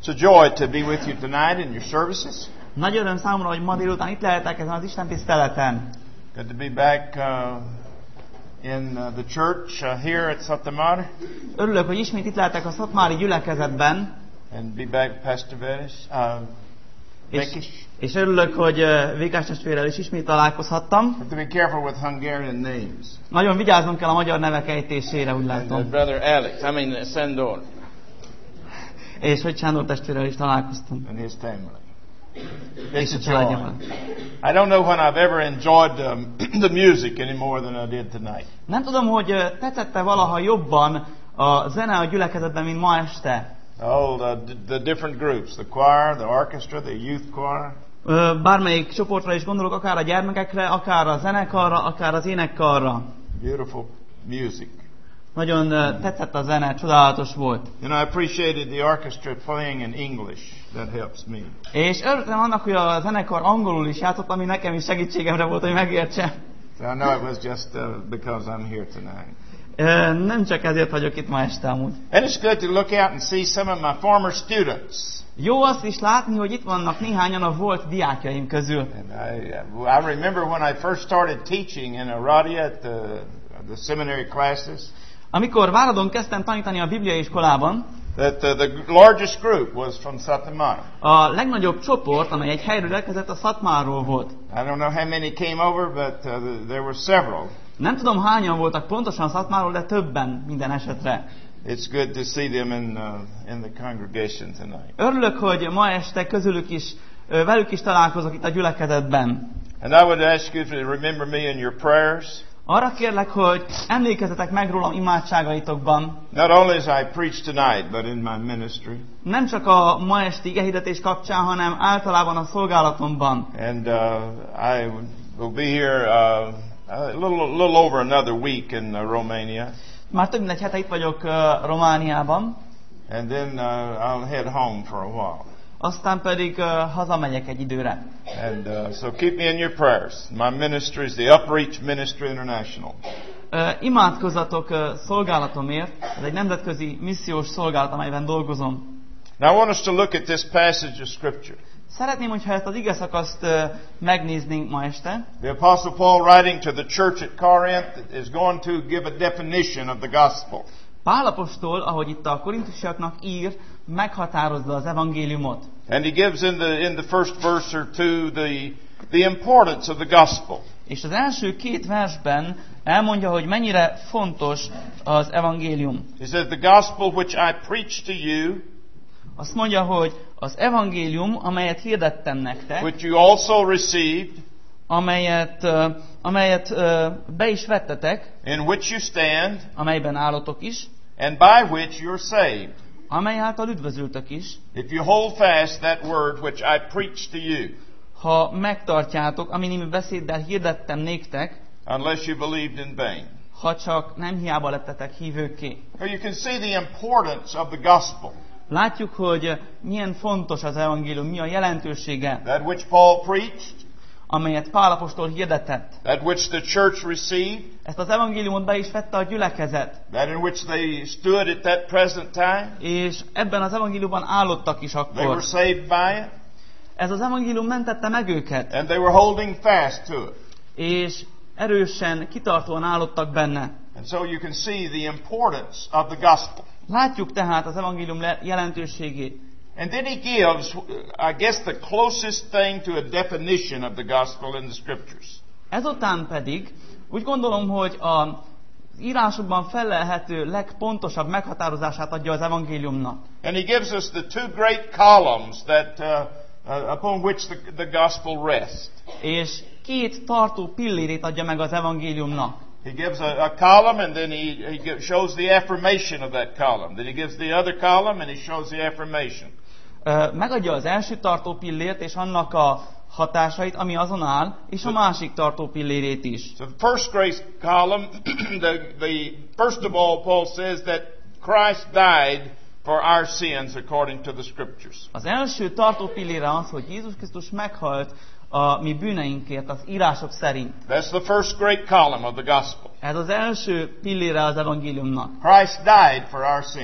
It's a joy to be with you tonight in your services. Nagy öröm számomra, hogy ma délután itt lehetek ezen az Isten tiszteleten. Good to be back uh, in uh, the church uh, here at Satamar. Örülök, hogy ismét itt lehetek a szatmári gyülekezetben. And be back Pastor Veres. Uh, és, és örülök, hogy uh, Vékás testvérrel is ismét találkozhattam. Have to be careful with Hungarian names. Nagyon vigyáznom kell a magyar nevek ejtésére, úgy látom. And, uh, brother Alex, I mean Sandor. És hogy Sándor testvérrel is találkoztam. And his family. It's a joy. I don't know when I've ever enjoyed um, the music any more than I did tonight. Nem tudom, hogy tetszett-e valaha jobban a zene a gyülekezetben, mint ma este. Oh, the, the different groups, the choir, the orchestra, the youth choir. Bármelyik csoportra is gondolok, akár a gyermekekre, akár a zenekarra, akár az énekkarra. Beautiful music. Nagyon tetszett a zene, csodálatos volt. And I appreciated the orchestra playing in English. That helps me. És örültem annak, hogy a zenekar angolul is játszott, ami nekem is segítségemre volt, hogy megértse. So I know it was just uh, because I'm here tonight. Uh, nem csak ezért vagyok itt ma este amúgy. And it's good to look out and see some of my former students. Jó azt is látni, hogy itt vannak néhányan a volt diákjaim közül. And I, I remember when I first started teaching in Aradia at the, the seminary classes. Amikor Váradon kezdtem tanítani a bibliai iskolában, that uh, the largest group was from Satmar. A legnagyobb csoport, amely egy helyről érkezett, a Szatmárról volt. I don't know how many came over, but uh, there were several. Nem tudom, hányan voltak pontosan Szatmárról, de többen minden esetre. It's good to see them in uh, in the congregation tonight. Örülök, hogy ma este közülük is, velük is találkozok itt a gyülekezetben. And I would ask you to remember me in your prayers. Arra kérlek, hogy emlékezzetek meg rólam imádságaitokban. Not only as I preach tonight, but in my ministry. Nem csak a ma esti igehirdetés kapcsán, hanem általában a szolgálatomban. And uh, I will be here uh, a little, little over another week in uh, Romania. Már több mint egy hete itt vagyok uh, Romániában. And then uh, I'll head home for a while. Aztán pedig uh, hazamegyek egy időre. And uh, so keep me in your prayers. My ministry is the Upreach Ministry International. Uh, imádkozzatok uh, szolgálatomért. Ez egy nemzetközi missziós szolgálat, amelyben dolgozom. Now I want us to look at this passage of Scripture. Szeretném, hogyha ezt az ige szakaszt uh, megnéznénk ma este. The Apostle Paul, writing to the church at Corinth, is going to give a definition of the gospel. Pál apostol, ahogy itt a korintusiaknak ír, meghatározza az evangéliumot. And he gives in the in the first verse or two the the importance of the gospel. És az első két versben elmondja, hogy mennyire fontos az evangélium. He says the gospel which I preached to you, azt mondja, hogy az evangélium, amelyet hirdettem nektek, which you also received, amelyet uh, amelyet uh, be is vettetek, in which you stand, amelyben állottok is, and by which you're saved. Amely által üdvözültök is. If you hold fast that word which I preached to you. Ha megtartjátok, ami némi beszéddel hirdettem néktek, unless you believed in vain. Ha csak nem hiába lettetek hívőkké. You can see the importance of the gospel. Látjuk, hogy milyen fontos az evangélium, mi a jelentősége. That which Paul preached, amelyet Pál apostol hirdetett. That which the church received, ezt az evangéliumot be is vette a gyülekezet. That in which they stood at that present time, és ebben az evangéliumban állottak is akkor. They were saved by it. Ez az evangélium mentette meg őket. And they were holding fast to it. És erősen, kitartóan állottak benne. And so you can see the importance of the gospel. Látjuk tehát az evangélium jelentőségét. And then he gives, I guess, the closest thing to a definition of the gospel in the scriptures. Ezután pedig úgy gondolom, hogy az írásokban felelhető legpontosabb meghatározását adja az evangéliumnak. And he gives us the two great columns that uh, uh, upon which the, the gospel rests. És két tartó pillérét adja meg az evangéliumnak. He gives a, a column and then he, he shows the affirmation of that column. Then he gives the other column and he shows the affirmation. Uh, megadja az első tartó pillért és annak a hatásait, ami azon áll, és a másik tartó pillérét is. So the first great column, the, the first of all, Paul says that Christ died for our sins according to the scriptures. Az első tartó pillére az, hogy Jézus Krisztus meghalt a mi bűneinkért az írások szerint. That's the first great column of the gospel. Ez az első pillére az evangéliumnak. Christ died for our sins.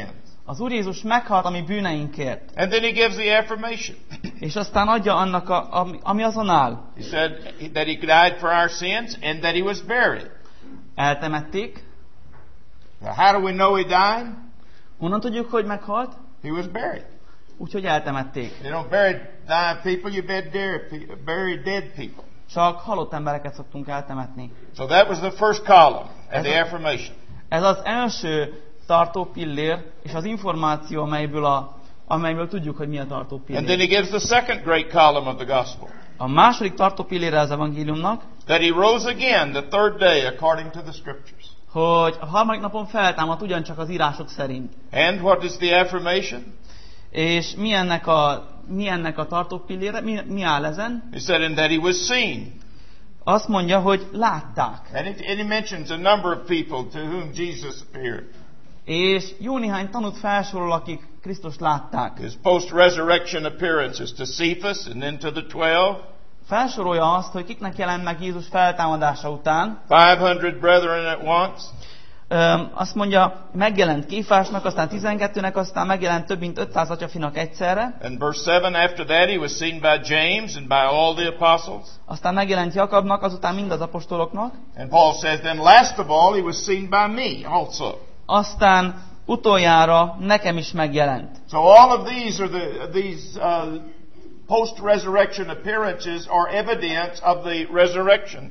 Az Úr Jézus meghalt a mi bűneinkért. And then he gives the affirmation. És aztán adja annak, a, ami, ami azon áll. He said that he died for our sins and that he was buried. Eltemették. Now, how do we know he died? Honnan tudjuk, hogy meghalt? He was buried. Úgyhogy eltemették. You don't bury dying people, you bury dead, bury dead people. Csak halott embereket szoktunk eltemetni. So that was the first column and the affirmation. Ez az első tartó pillér, és az információ, amelyből, a, amelyből tudjuk, hogy mi a tartó pillér. And then he gives the second great column of the gospel. A második tartó pillére az evangéliumnak, That he rose again the third day according to the scriptures. hogy a harmadik napon feltámadt ugyancsak az írások szerint. And what is the affirmation? És mi ennek a, mi ennek a tartó pillére? Mi, mi áll ezen? He said, and that he was seen. Azt mondja, hogy látták. And, it, and he mentions a number of people to whom Jesus appeared. És jó néhány tanút felsorol, akik Krisztust látták. His post-resurrection appearances to Cephas and then to the twelve. Felsorolja azt, hogy kiknek jelent meg Jézus feltámadása után. five hundred brethren at once. Öm, azt mondja, megjelent Kéfásnak, aztán tizenkettőnek, aztán megjelent több mint ötszáz atyafinak egyszerre. And verse seven, after that he was seen by James and by all the apostles. Aztán megjelent Jakabnak, azután mind az apostoloknak. And Paul says, then last of all he was seen by me also. Aztán utoljára nekem is megjelent. So all of these are the these uh, post-resurrection appearances are evidence of the resurrection.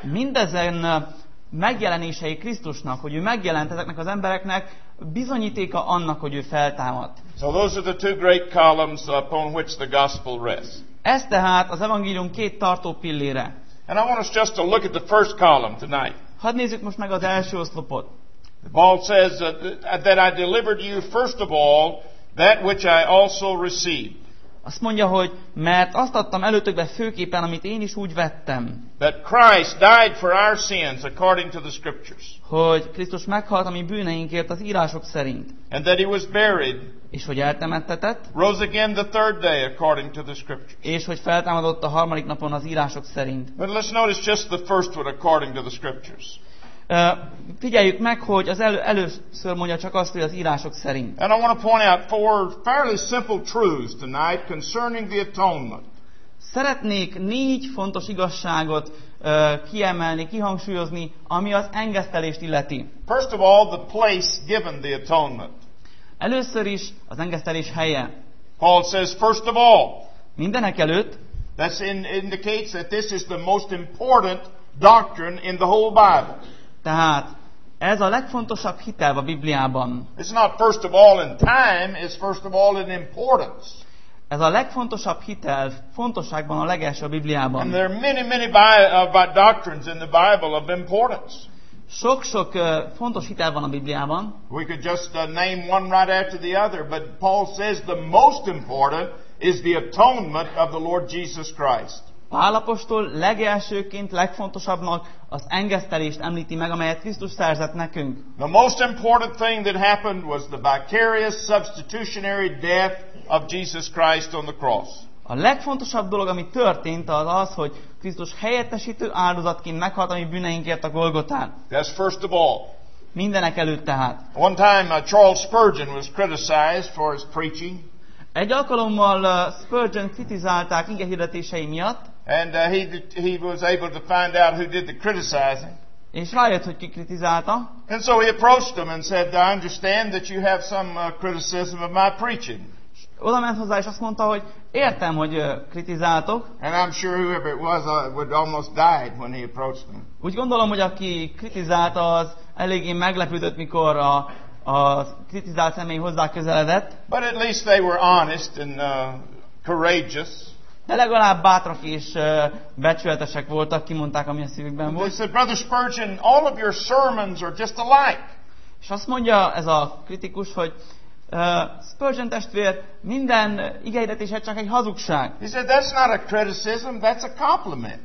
Mindezen megjelenései Krisztusnak, hogy ő megjelent ezeknek az embereknek, bizonyítéka annak, hogy ő feltámadt. So those are the two great columns upon which the gospel rests. Ez tehát az evangélium két tartó pillére. And I want us just to look at the first column tonight. Hadd nézzük most meg az első oszlopot. Paul says uh, that I delivered you first of all that which I also received. Azt mondja, hogy mert azt adtam előtökbe főképpen, amit én is úgy vettem. That Christ died for our sins according to the scriptures. Hogy Krisztus meghalt a mi bűneinkért az írások szerint. And that he was buried. És hogy eltemettetett. Rose again the third day according to the scriptures. És hogy feltámadott a harmadik napon az írások szerint. But let's notice just the first one according to the scriptures. Uh, figyeljük meg, hogy az elő, először mondja csak azt, hogy az írások szerint. And I want to point out four fairly simple truths tonight concerning the atonement. Szeretnék négy fontos igazságot uh, kiemelni, kihangsúlyozni, ami az engesztelést illeti. First of all, the place given the atonement. Először is az engesztelés helye. Paul says, first of all. Mindenek előtt. That in, indicates that this is the most important doctrine in the whole Bible. Tehát ez a legfontosabb hitel a Bibliában. It's not first of all in time, it's first of all in importance. Ez a legfontosabb hitel fontosságban a legelső a Bibliában. And there are many, many bi- uh, doctrines in the Bible of importance. Sok-sok uh, fontos hitel van a Bibliában. We could just uh, name one right after the other, but Paul says the most important is the atonement of the Lord Jesus Christ. Pál apostol legelsőként, legfontosabbnak az engesztelést említi meg, amelyet Krisztus szerzett nekünk. The most important thing that happened was the vicarious substitutionary death of Jesus Christ on the cross. A legfontosabb dolog, ami történt, az az, hogy Krisztus helyettesítő áldozatként meghalt a mi bűneinkért a Golgotán. That's first of all. Mindenek előtt tehát. One time uh, Charles Spurgeon was criticized for his preaching. Egy alkalommal uh, Spurgeon kritizálták igehirdetései miatt. And uh, he he was able to find out who did the criticizing. És rájött, hogy ki kritizálta. And so he approached them and said, I understand that you have some uh, criticism of my preaching. Oda ment hozzá, és azt mondta, hogy értem, hogy uh, kritizáltok. And I'm sure whoever it was uh, would almost died when he approached them. Úgy gondolom, hogy aki kritizálta, az eléggé meglepődött, mikor a, a kritizált személy hozzá közeledett. But at least they were honest and uh, courageous. De legalább bátrak és uh, becsületesek voltak, kimondták, ami a szívükben volt. They said, Brother Spurgeon, all of your sermons are just alike. És azt mondja ez a kritikus, hogy uh, Spurgeon testvér, minden igehirdetése csak egy hazugság. He said, that's not a criticism, that's a compliment.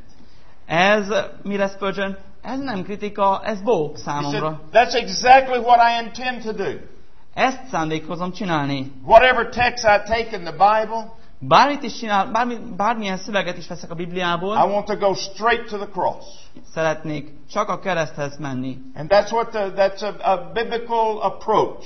Ez, mire Spurgeon? Ez nem kritika, ez bó számomra. He said, that's exactly what I intend to do. Ezt szándékozom csinálni. Whatever text I take in the Bible, bármit is csinál, bármi, bármilyen szöveget is veszek a Bibliából, I want to go straight to the cross. Szeretnék csak a kereszthez menni. And that's what the, that's a, a biblical approach.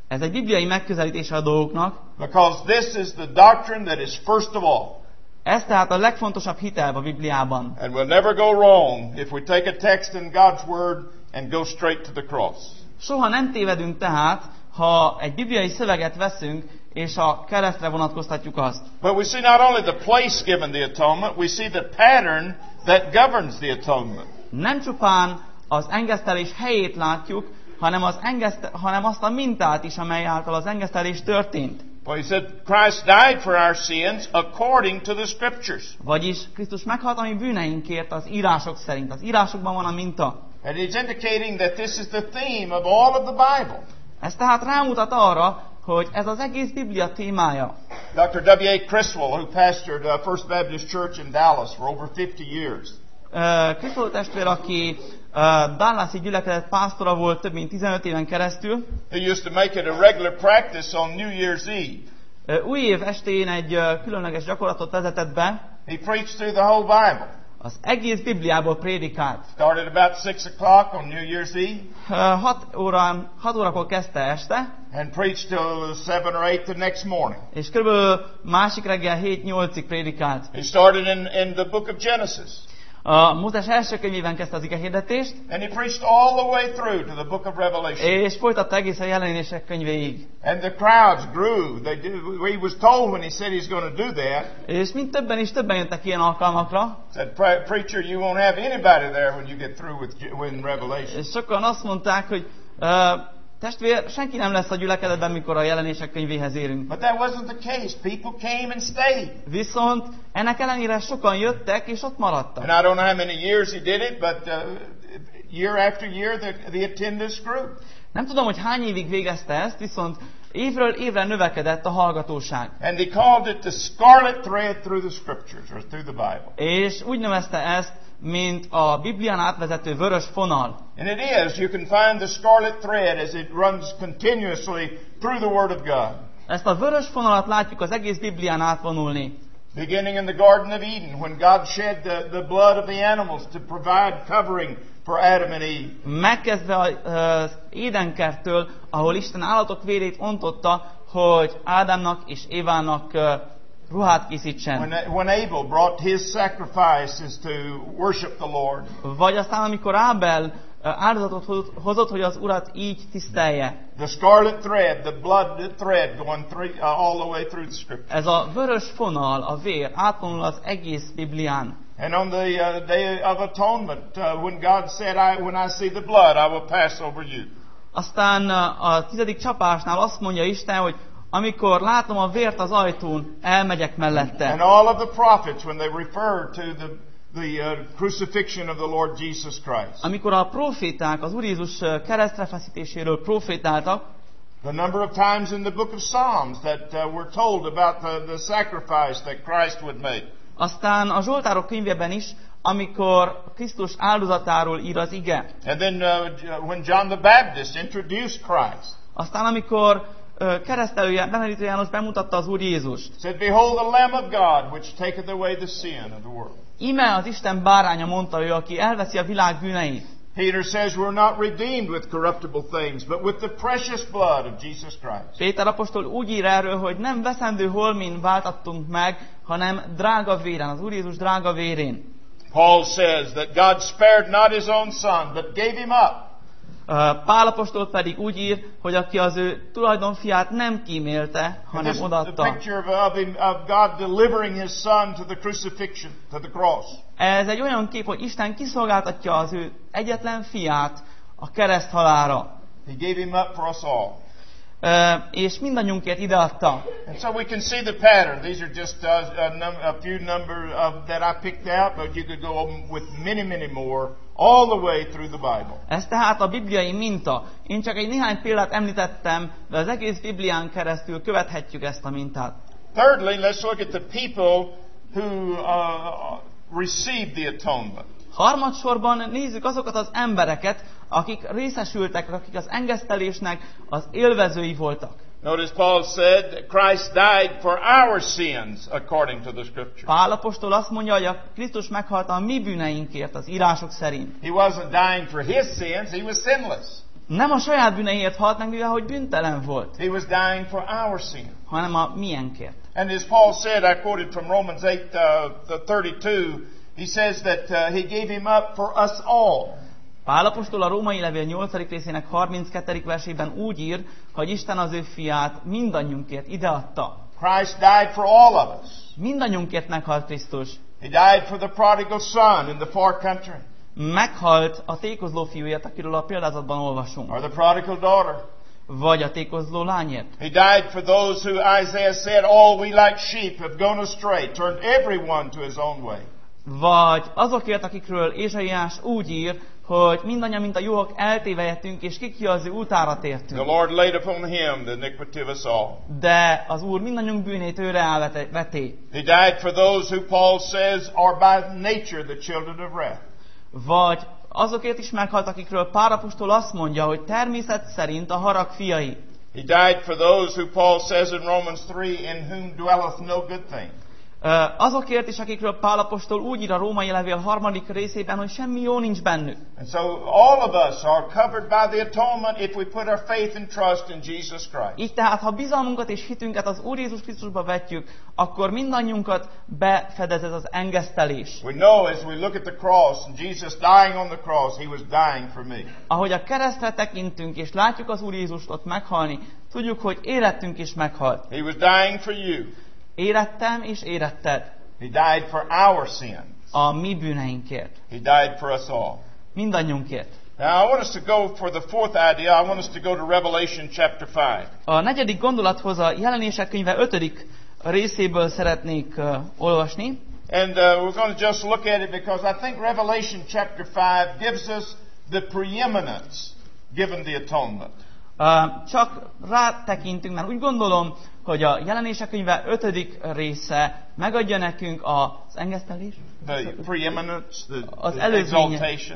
Ez egy bibliai megközelítése a dolgoknak. Because this is the doctrine that is first of all. Ez tehát a legfontosabb hitelv a Bibliában. And we'll never go wrong if we take a text in God's Word and go straight to the cross. Soha nem tévedünk tehát, ha egy bibliai szöveget veszünk, és a keresztre vonatkoztatjuk azt. But we see not only the place given the atonement, we see the pattern that governs the atonement. Nem csupán az engesztelés helyét látjuk, hanem, az engeszt, hanem azt a mintát is, amely által az engesztelés történt. Well, he said Christ died for our sins according to the Scriptures. Vagyis Krisztus meghalt a mi bűneinkért az írások szerint. Az írásokban van a minta. And he's indicating that this is the theme of all of the Bible. Ez tehát rámutat arra, hogy ez az egész Biblia témája. Doctor W A Criswell, who pastored uh, First Baptist Church in Dallas for over fifty years. Uh, Criswell testvér, aki uh, Dallasi gyülekezet pásztora volt több mint tizenöt éven keresztül. He used to make it a regular practice on New Year's Eve. Uh, új év estén egy uh, különleges gyakorlatot vezetett be. He preached through the whole Bible. Az egész Bibliából prédikált. Started about six o'clock on New Year's Eve. Uh, hat, óra, hat órakor kezdte este. And preached till seven or eight the next morning. És körülbelül másik reggel hét-nyolcig prédikált. He started in, in the book of Genesis. A Mózes első könyvében kezdte az igehirdetést. And he preached all the way through to the book of Revelation. És folytatta egész a jelenések könyvéig. And the crowds grew. They did, he was told when he said he's going to do that. És mint többen is többen jöttek ilyen alkalmakra. Said, preacher, you won't have anybody there when you get through with when Revelation. És sokan azt mondták, hogy uh, testvér, senki nem lesz a gyülekezetben, mikor a jelenések könyvéhez érünk. But that wasn't the case. People came and stayed. Viszont ennek ellenére sokan jöttek és ott maradtak. And I don't know how many years he did it, but uh, year after year the, the attendance grew. Nem tudom, hogy hány évig végezte ezt, viszont évről évre növekedett a hallgatóság. And he called it the scarlet thread through the scriptures or through the Bible. És úgy nevezte ezt, mint a Biblián átvezető vörös fonal. And it is. You can find the scarlet thread as it runs continuously through the Word of God. Ezt a vörös fonalat látjuk az egész Biblián átvonulni. Beginning in the Garden of Eden, when God shed the, the blood of the animals to provide covering for Adam and Eve. Megkezdve az Édenkerttől, ahol Isten állatok vérét ontotta, hogy Ádámnak és Évának ruhát készítsen. When, when Abel brought his sacrifices to worship the Lord. Vagy aztán, amikor Ábel áldozatot hozott, hogy az Urat így tisztelje. The scarlet thread, the blood thread going through, uh, all the way through the scripture. Ez a vörös fonal, a vér, átvonul az egész Biblián. And on the uh, day of atonement, uh, when God said, I, when I see the blood, I will pass over you. Aztán a tizedik csapásnál azt mondja Isten, hogy amikor látom a vért az ajtón, elmegyek mellette. And all of the prophets, when they refer to the the uh, crucifixion of the Lord Jesus Christ. Amikor a proféták az Úr Jézus keresztre feszítéséről profétáltak, the number of times in the book of Psalms that uh, we're told about the, the sacrifice that Christ would make. Aztán a Zsoltárok könyvében is, amikor Krisztus áldozatáról ír az ige. And then uh, when John the Baptist introduced Christ. Aztán amikor uh, keresztelő Bemerítő János bemutatta az Úr Jézust. Said, behold the Lamb of God, which taketh away the sin of the world. Íme az Isten báránya, mondta ő, aki elveszi a világ bűneit. Peter says we're not redeemed with corruptible things, but with the precious blood of Jesus Christ. Péter apostol úgy ír erről, hogy nem veszendő holmin váltattunk meg, hanem drága véren, az Úr Jézus drága vérén. Paul says that God spared not his own son, but gave him up. Pál apostol pedig úgy ír, hogy aki az ő tulajdonfiát nem kímélte, hanem odaadta. Ez egy olyan kép, hogy Isten kiszolgáltatja az ő egyetlen fiát a kereszt halálra. He gave him up for us all. Uh, és mindannyiunkért ideadta. And so we can see the pattern. These are just a, a, num- a few number of, that I picked out, but you could go with many, many more all the way through the Bible. Ez tehát a bibliai minta. Én csak egy néhány példát említettem, de az egész Biblián keresztül követhetjük ezt a mintát. Thirdly, let's look at the people who uh, received the atonement. Harmadsorban nézzük azokat az embereket, akik részesültek, akik az engesztelésnek az élvezői voltak. Notice Paul said that Christ died for our sins according to the Scripture. Pál apostol azt mondja, hogy a Krisztus meghalt a mi bűneinkért az írások szerint. He wasn't dying for his sins, he was sinless. Nem a saját bűneiért halt meg, mivel hogy bűntelen volt, He was dying for our sin. hanem a miénkért. And as Paul said, I quoted from Romans eight uh, thirty-two, he says that uh, he gave him up for us all. Pál apostol a Római levél nyolcadik részének harminckettedik versében úgy ír, hogy Isten az ő fiát mindannyiunkért ideadta. Christ died for all of us. Mindannyiunkért meghalt Krisztus. He died for the prodigal son in the far country. Meghalt a tékozló fiúért, akiről a példázatban olvasunk. Or the prodigal daughter. Vagy a tékozló lányért. He died for those who Isaiah said, all we like sheep have gone astray, turned everyone to his own way. Vagy azokért, akikről Ézsaiás úgy ír, hogy mindannyian, mint a juhok eltévejettünk, és ki ki az ő útára tértünk. The Lord laid upon him the iniquity of us all. De az Úr mindannyiunk bűnét őre elveté. He died for those who Paul says are by nature the children of wrath. Vagy azokért is meghalt, akikről Pál apostol azt mondja, hogy természet szerint a harag fiai. He died for those who Paul says in Romans three, in whom dwelleth no good thing. Azokért is, akikről Pál apostol úgy ír a Római levél harmadik részében, hogy semmi jó nincs bennük. And so all of us are covered by the atonement if we put our faith and trust in Jesus Christ. Így tehát, ha bizalmunkat és hitünket az Úr Jézus Krisztusba vetjük, akkor mindannyiunkat befedez ez az engesztelés. We know as we look at the cross and Jesus dying on the cross, he was dying for me. Ahogy a keresztre tekintünk és látjuk az Úr Jézust ott meghalni, tudjuk, hogy érettünk is meghalt. He was dying for you. Érettem és éretted. He died for our sins. A mi bűneinkért. He died for us all. Mindannyiunkért. Now I want us to go for the fourth idea. I want us to go to Revelation chapter five. A negyedik gondolathoz a Jelenések könyve ötödik részéből szeretnék uh, olvasni. And uh, we're going to just look at it because I think Revelation chapter five gives us the preeminence given the atonement. Uh, csak rátekintünk, mert úgy gondolom, hogy a Jelenések könyve ötödik része megadja nekünk az engesztelés, The preeminence, the, az the előzménye, exaltation.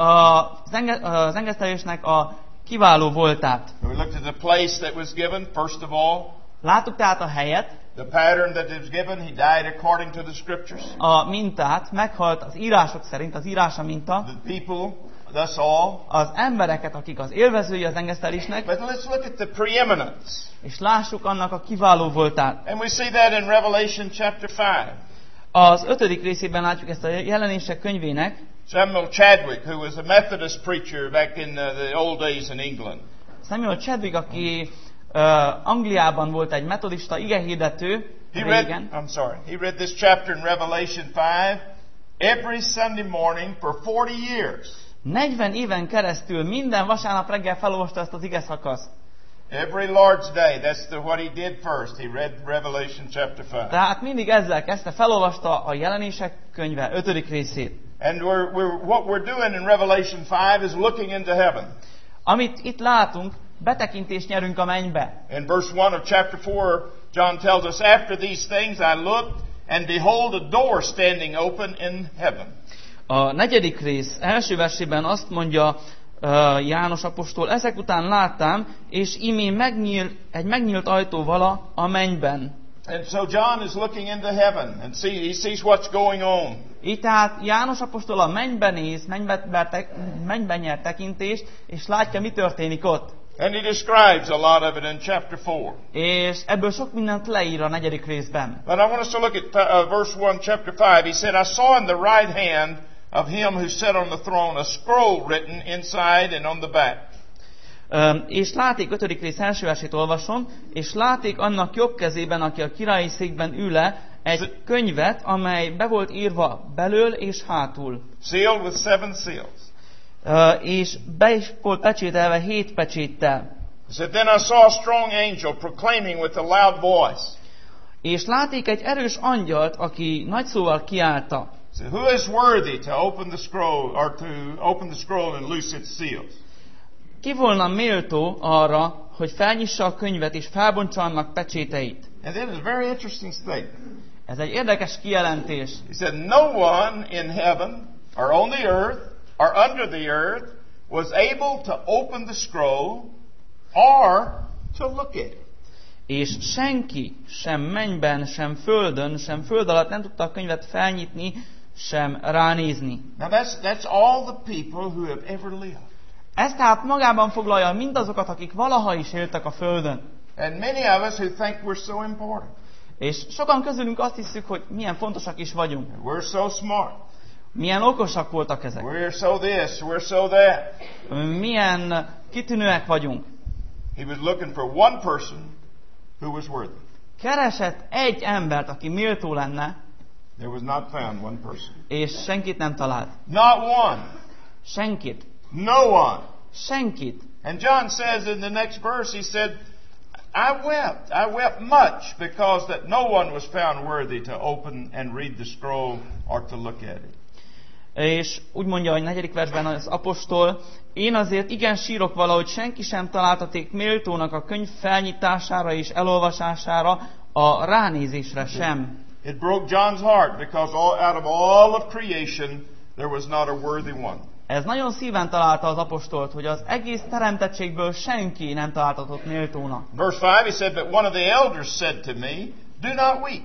az, enge, az engesztelésnek a kiváló voltát. We looked at the place that was given, first of all. Láttuk tehát a helyet, The pattern that was given, he died according to the scriptures. a mintát, meghalt az írások szerint, az írása minta, The people, thus all. az embereket, akik az élvezői az engesztelésnek, But let's look at the preeminence. és lássuk annak a kiváló voltát. And we see that in Revelation chapter five. Az ötödik részében látjuk ezt a Jelenések könyvének. Samuel Chadwick, who was a Methodist preacher back in uh, the old days in England. Samuel Chadwick, aki uh, Angliában volt egy metodista igehirdető He read, régen. I'm sorry, he read this chapter in Revelation five every Sunday morning for forty years. negyven éven keresztül minden vasárnap reggel felolvasta ezt az ige szakaszt. Every Lord's Day, that's the, what he did first. He read Revelation chapter five. Tehát mindig ezzel kezdte, felolvasta a Jelenések könyve ötödik részét. And we're, we're, what we're doing in Revelation five is looking into heaven. Amit itt látunk, betekintést nyerünk a mennybe. In verse one of chapter four, John tells us, after these things I looked, and behold a door standing open in heaven. A negyedik rész első versében azt mondja uh, János apostol, ezek után láttam, és ímé megnyílt, egy megnyílt ajtó vala a mennyben. And so John is looking into heaven and see, he sees what's going on. Így tehát János apostol a mennyben néz, mennyben, mennyben nyer tekintést, és látja, mi történik ott. And he describes a lot of it in chapter four. És ebből sok mindent leír a negyedik részben. But I want us to look at uh, verse one, chapter five. He said, I saw in the right hand of him who sat on the throne a scroll written inside and on the back. Um, és láték, ötödik rész első versét olvasom, és láték annak jobb kezében, aki a királyi székben ül-e, egy könyvet, amely be volt írva belől és hátul. Sealed with seven seals. Uh, és be is volt pecsételve hét pecséttel. He said, then I saw a strong angel proclaiming with a loud voice. És láték egy erős angyalt, aki nagy szóval kiálta. He said, who is worthy to open the scroll or to open the scroll and loose its seals? Ki volna méltó arra, hogy felnyissa a könyvet és felbontsa annak pecséteit? And then it's a very interesting statement. Ez egy érdekes kijelentés. He said, no one in heaven or on the earth or under the earth was able to open the scroll or to look at it. És senki, sem mennyben, sem földön, sem föld alatt nem tudta a könyvet felnyitni, sem ránézni. Now that's, that's all the people who have ever lived. Ez tehát magában foglalja mindazokat, akik valaha is éltek a földön. And many of us who think we're so important. És sokan közülünk azt hiszük, hogy milyen fontosak is vagyunk. We're so smart. Milyen okosak voltak ezek. We're so this, we're so that. Milyen kitűnőek vagyunk. He was looking for one person who was worthy. Keresett egy embert, aki méltó lenne. There was not found one person. És senkit nem talált. Not one. Senkit. No one. Senkit. And John says in the next verse, he said, I wept. I wept much because that no one was found worthy to open and read the scroll or to look at it. És úgy mondja a negyedik versben az apostol, én azért igen sírok valahogy senki sem találtaték méltónak a könyv felnyitására és elolvasására, a ránézésre sem. It broke John's heart because all, out of all of creation there was not a worthy one. Ez nagyon szíven találta az apostolt, hogy az egész teremtettségből senki nem találtatott méltónak. Verse five, he said, but one of the elders said to me, do not weep.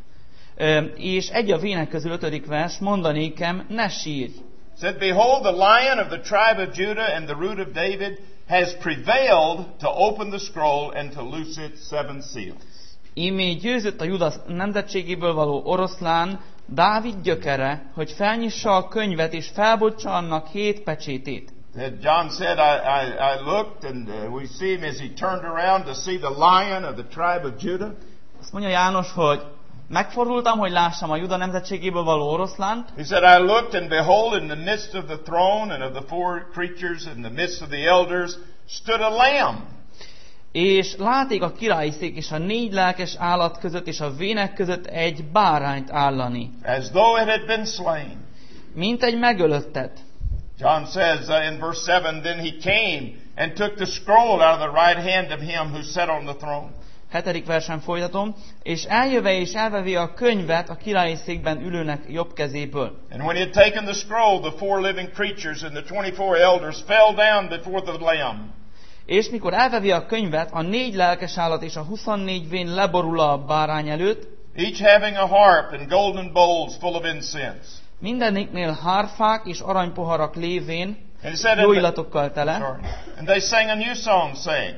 És egy a vének közül ötödik vers, mondanékem, ne sírj. Said, behold, the Lion of the tribe of Judah and the root of David has prevailed to open the scroll and to loose its seven seals. Ímé győzött a Juda nemzetségéből való oroszlán, Dávid gyökere, hogy felnyissa a könyvet és felbontsa annak hét pecsétét. John said, I, I, I looked and uh, we see him as he turned around to see the Lion of the tribe of Judah. Azt mondja János, hogy megfordultam, hogy lássam a Juda nemzetségéből való oroszlánt. He said, I looked and behold, in the midst of the throne and of the four creatures, in the midst of the elders, stood a lamb. És láték a királyi szék és a négy lelkes állat között és a vének között egy bárányt állani. As though it had been slain. Mint egy megölöttet. John says uh, in verse seven, then he came and took the scroll out of the right hand of him who sat on the throne. Hetedik versen folytatom, és eljöve és elvevé a könyvet a királyi székben ülőnek jobb kezéből. And when he had taken the scroll, the four living creatures and the twenty-four elders fell down before the Lamb. És mikor elvevi a könyvet, a négy lelkes állat és a huszonnégy vén leborul a bárány előtt, each having a harp and golden bowls full of incense. Mindeniknél hárfák és aranypoharak lévén, jó illatokkal tele. And they sang a new song, saying,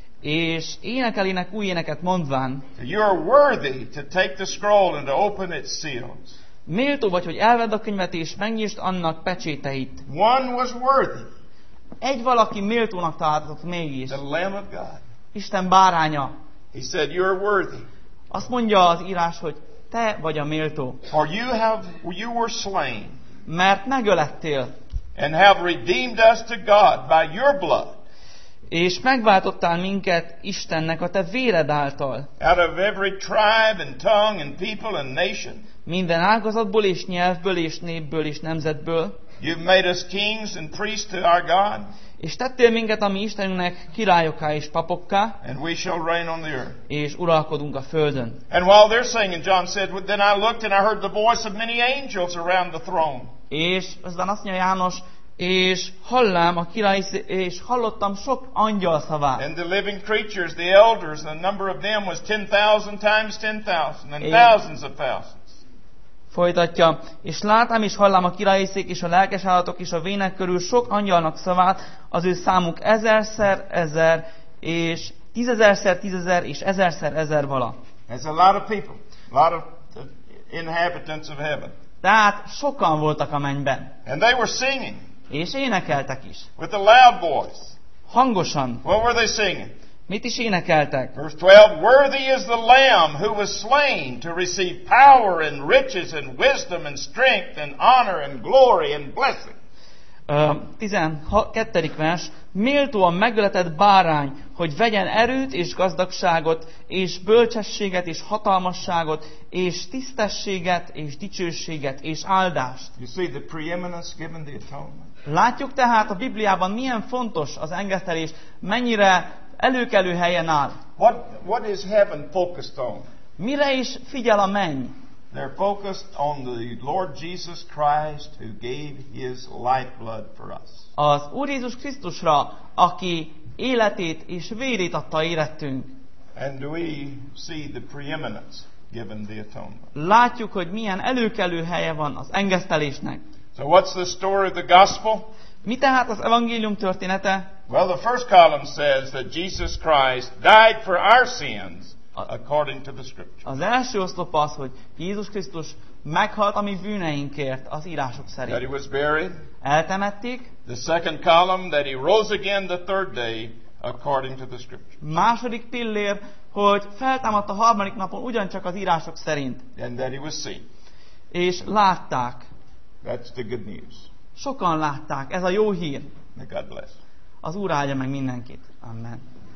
és énekelének új éneket mondván, you are worthy to take the scroll and to open its seals. Méltó vagy, hogy elvedd a könyvet és megnyisd annak pecséteit. One was worthy. Egy valaki méltónak találtatott mégis. The Lamb of God. Isten báránya. He said, you are worthy. Azt mondja az írás, hogy te vagy a méltó. For you have you were slain. Mert megölettél. And have redeemed us to God by your blood. És megváltottál minket Istennek a te véred által. Out of every tribe and tongue and people and nation. Minden ágazatból és nyelvből és népből és nemzetből. You've made us kings and priests to our God. És tettél minket a mi Istenünknek királyokká és papokká. And we shall reign on the earth. És uralkodunk a földön. And while they're singing, John said, then I looked and I heard the voice of many angels around the throne. És aztán azt mondja János, és hallám a király, és hallottam sok angyal szavát. And the living creatures, the elders, the number of them was ten thousand times ten thousand, and thousands of thousands. Folytatja, és látám és hallám a királyi szék és a lelkes állatok és a vének körül sok angyalnak szavát, az ő számuk ezerszer ezer, és tízezerszer tízezer, és ezerszer ezer vala. That's a lot of people, a lot of inhabitants of heaven. Tehát sokan voltak a mennyben. And they were singing. És énekeltek is. With a loud voice. Hangosan. What were they singing? Mit is énekeltek? Verse twelve, worthy is the Lamb who was slain to receive power and riches and wisdom and strength and honor and glory and blessing. Uh, tizenkettedik vers. Méltó a megöletett bárány, hogy vegyen erőt és gazdagságot, és bölcsességet és hatalmasságot, és tisztességet és dicsőséget és áldást. You see the preeminence given the atonement. Látjuk tehát a Bibliában milyen fontos az engesztelés, mennyire előkelő helyen áll. What, what is heaven focused on? Mire is figyel a menny? They're focused on the Lord Jesus Christ who gave his lifeblood for us. Az Úr Jézus Krisztusra, aki életét és vérét adta érettünk. And we see the preeminence given the atonement. Látjuk, hogy milyen előkelő helye van az engesztelésnek. So what's the story of the gospel? Mi tehát az evangélium története? Well, the first column says that Jesus Christ died for our sins according to the Scripture. Az első oszlop az, hogy Jézus Krisztus meghalt a mi bűneinkért az írások That szerint. he was buried. Eltemették. The second column that he rose again the third day according to the Scripture. Második pillér, hogy feltámadt a harmadik napon ugyancsak az írások szerint. And that he was seen. És látták. That's the good news. Sokan látták. Ez a jó hír. May God bless. Az Úr áldja meg mindenkit. Amen.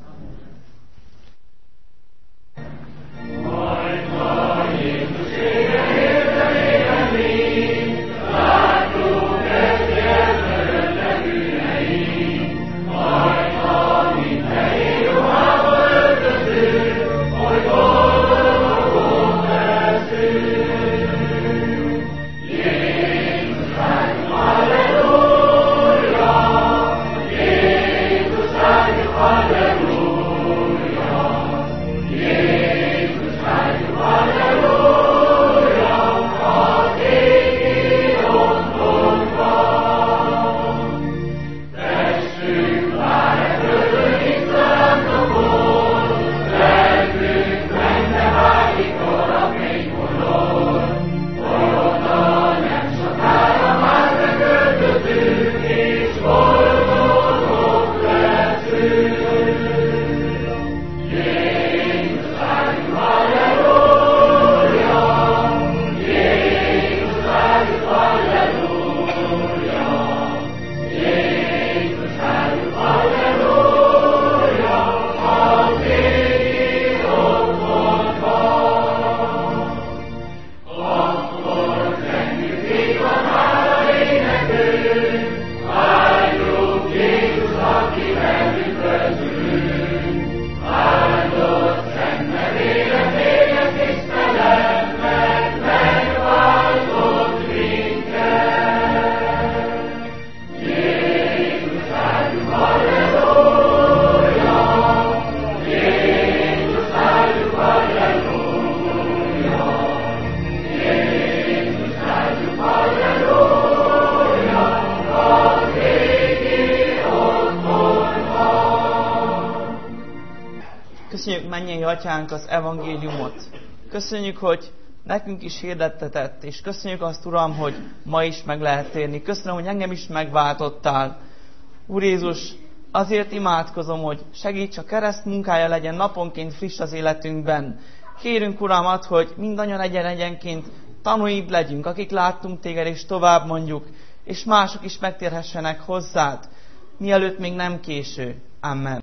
Köszönjük, mennyei Atyánk, az evangéliumot. Köszönjük, hogy nekünk is hirdettetett, és köszönjük azt, Uram, hogy ma is meg lehet térni. Köszönöm, hogy engem is megváltottál. Úr Jézus, azért imádkozom, hogy segíts, a kereszt munkája legyen naponként friss az életünkben. Kérünk, Uramat, hogy mindannyian egyen-egyenként tanúid legyünk, akik láttunk téged, és tovább mondjuk, és mások is megtérhessenek hozzád, mielőtt még nem késő. Amen.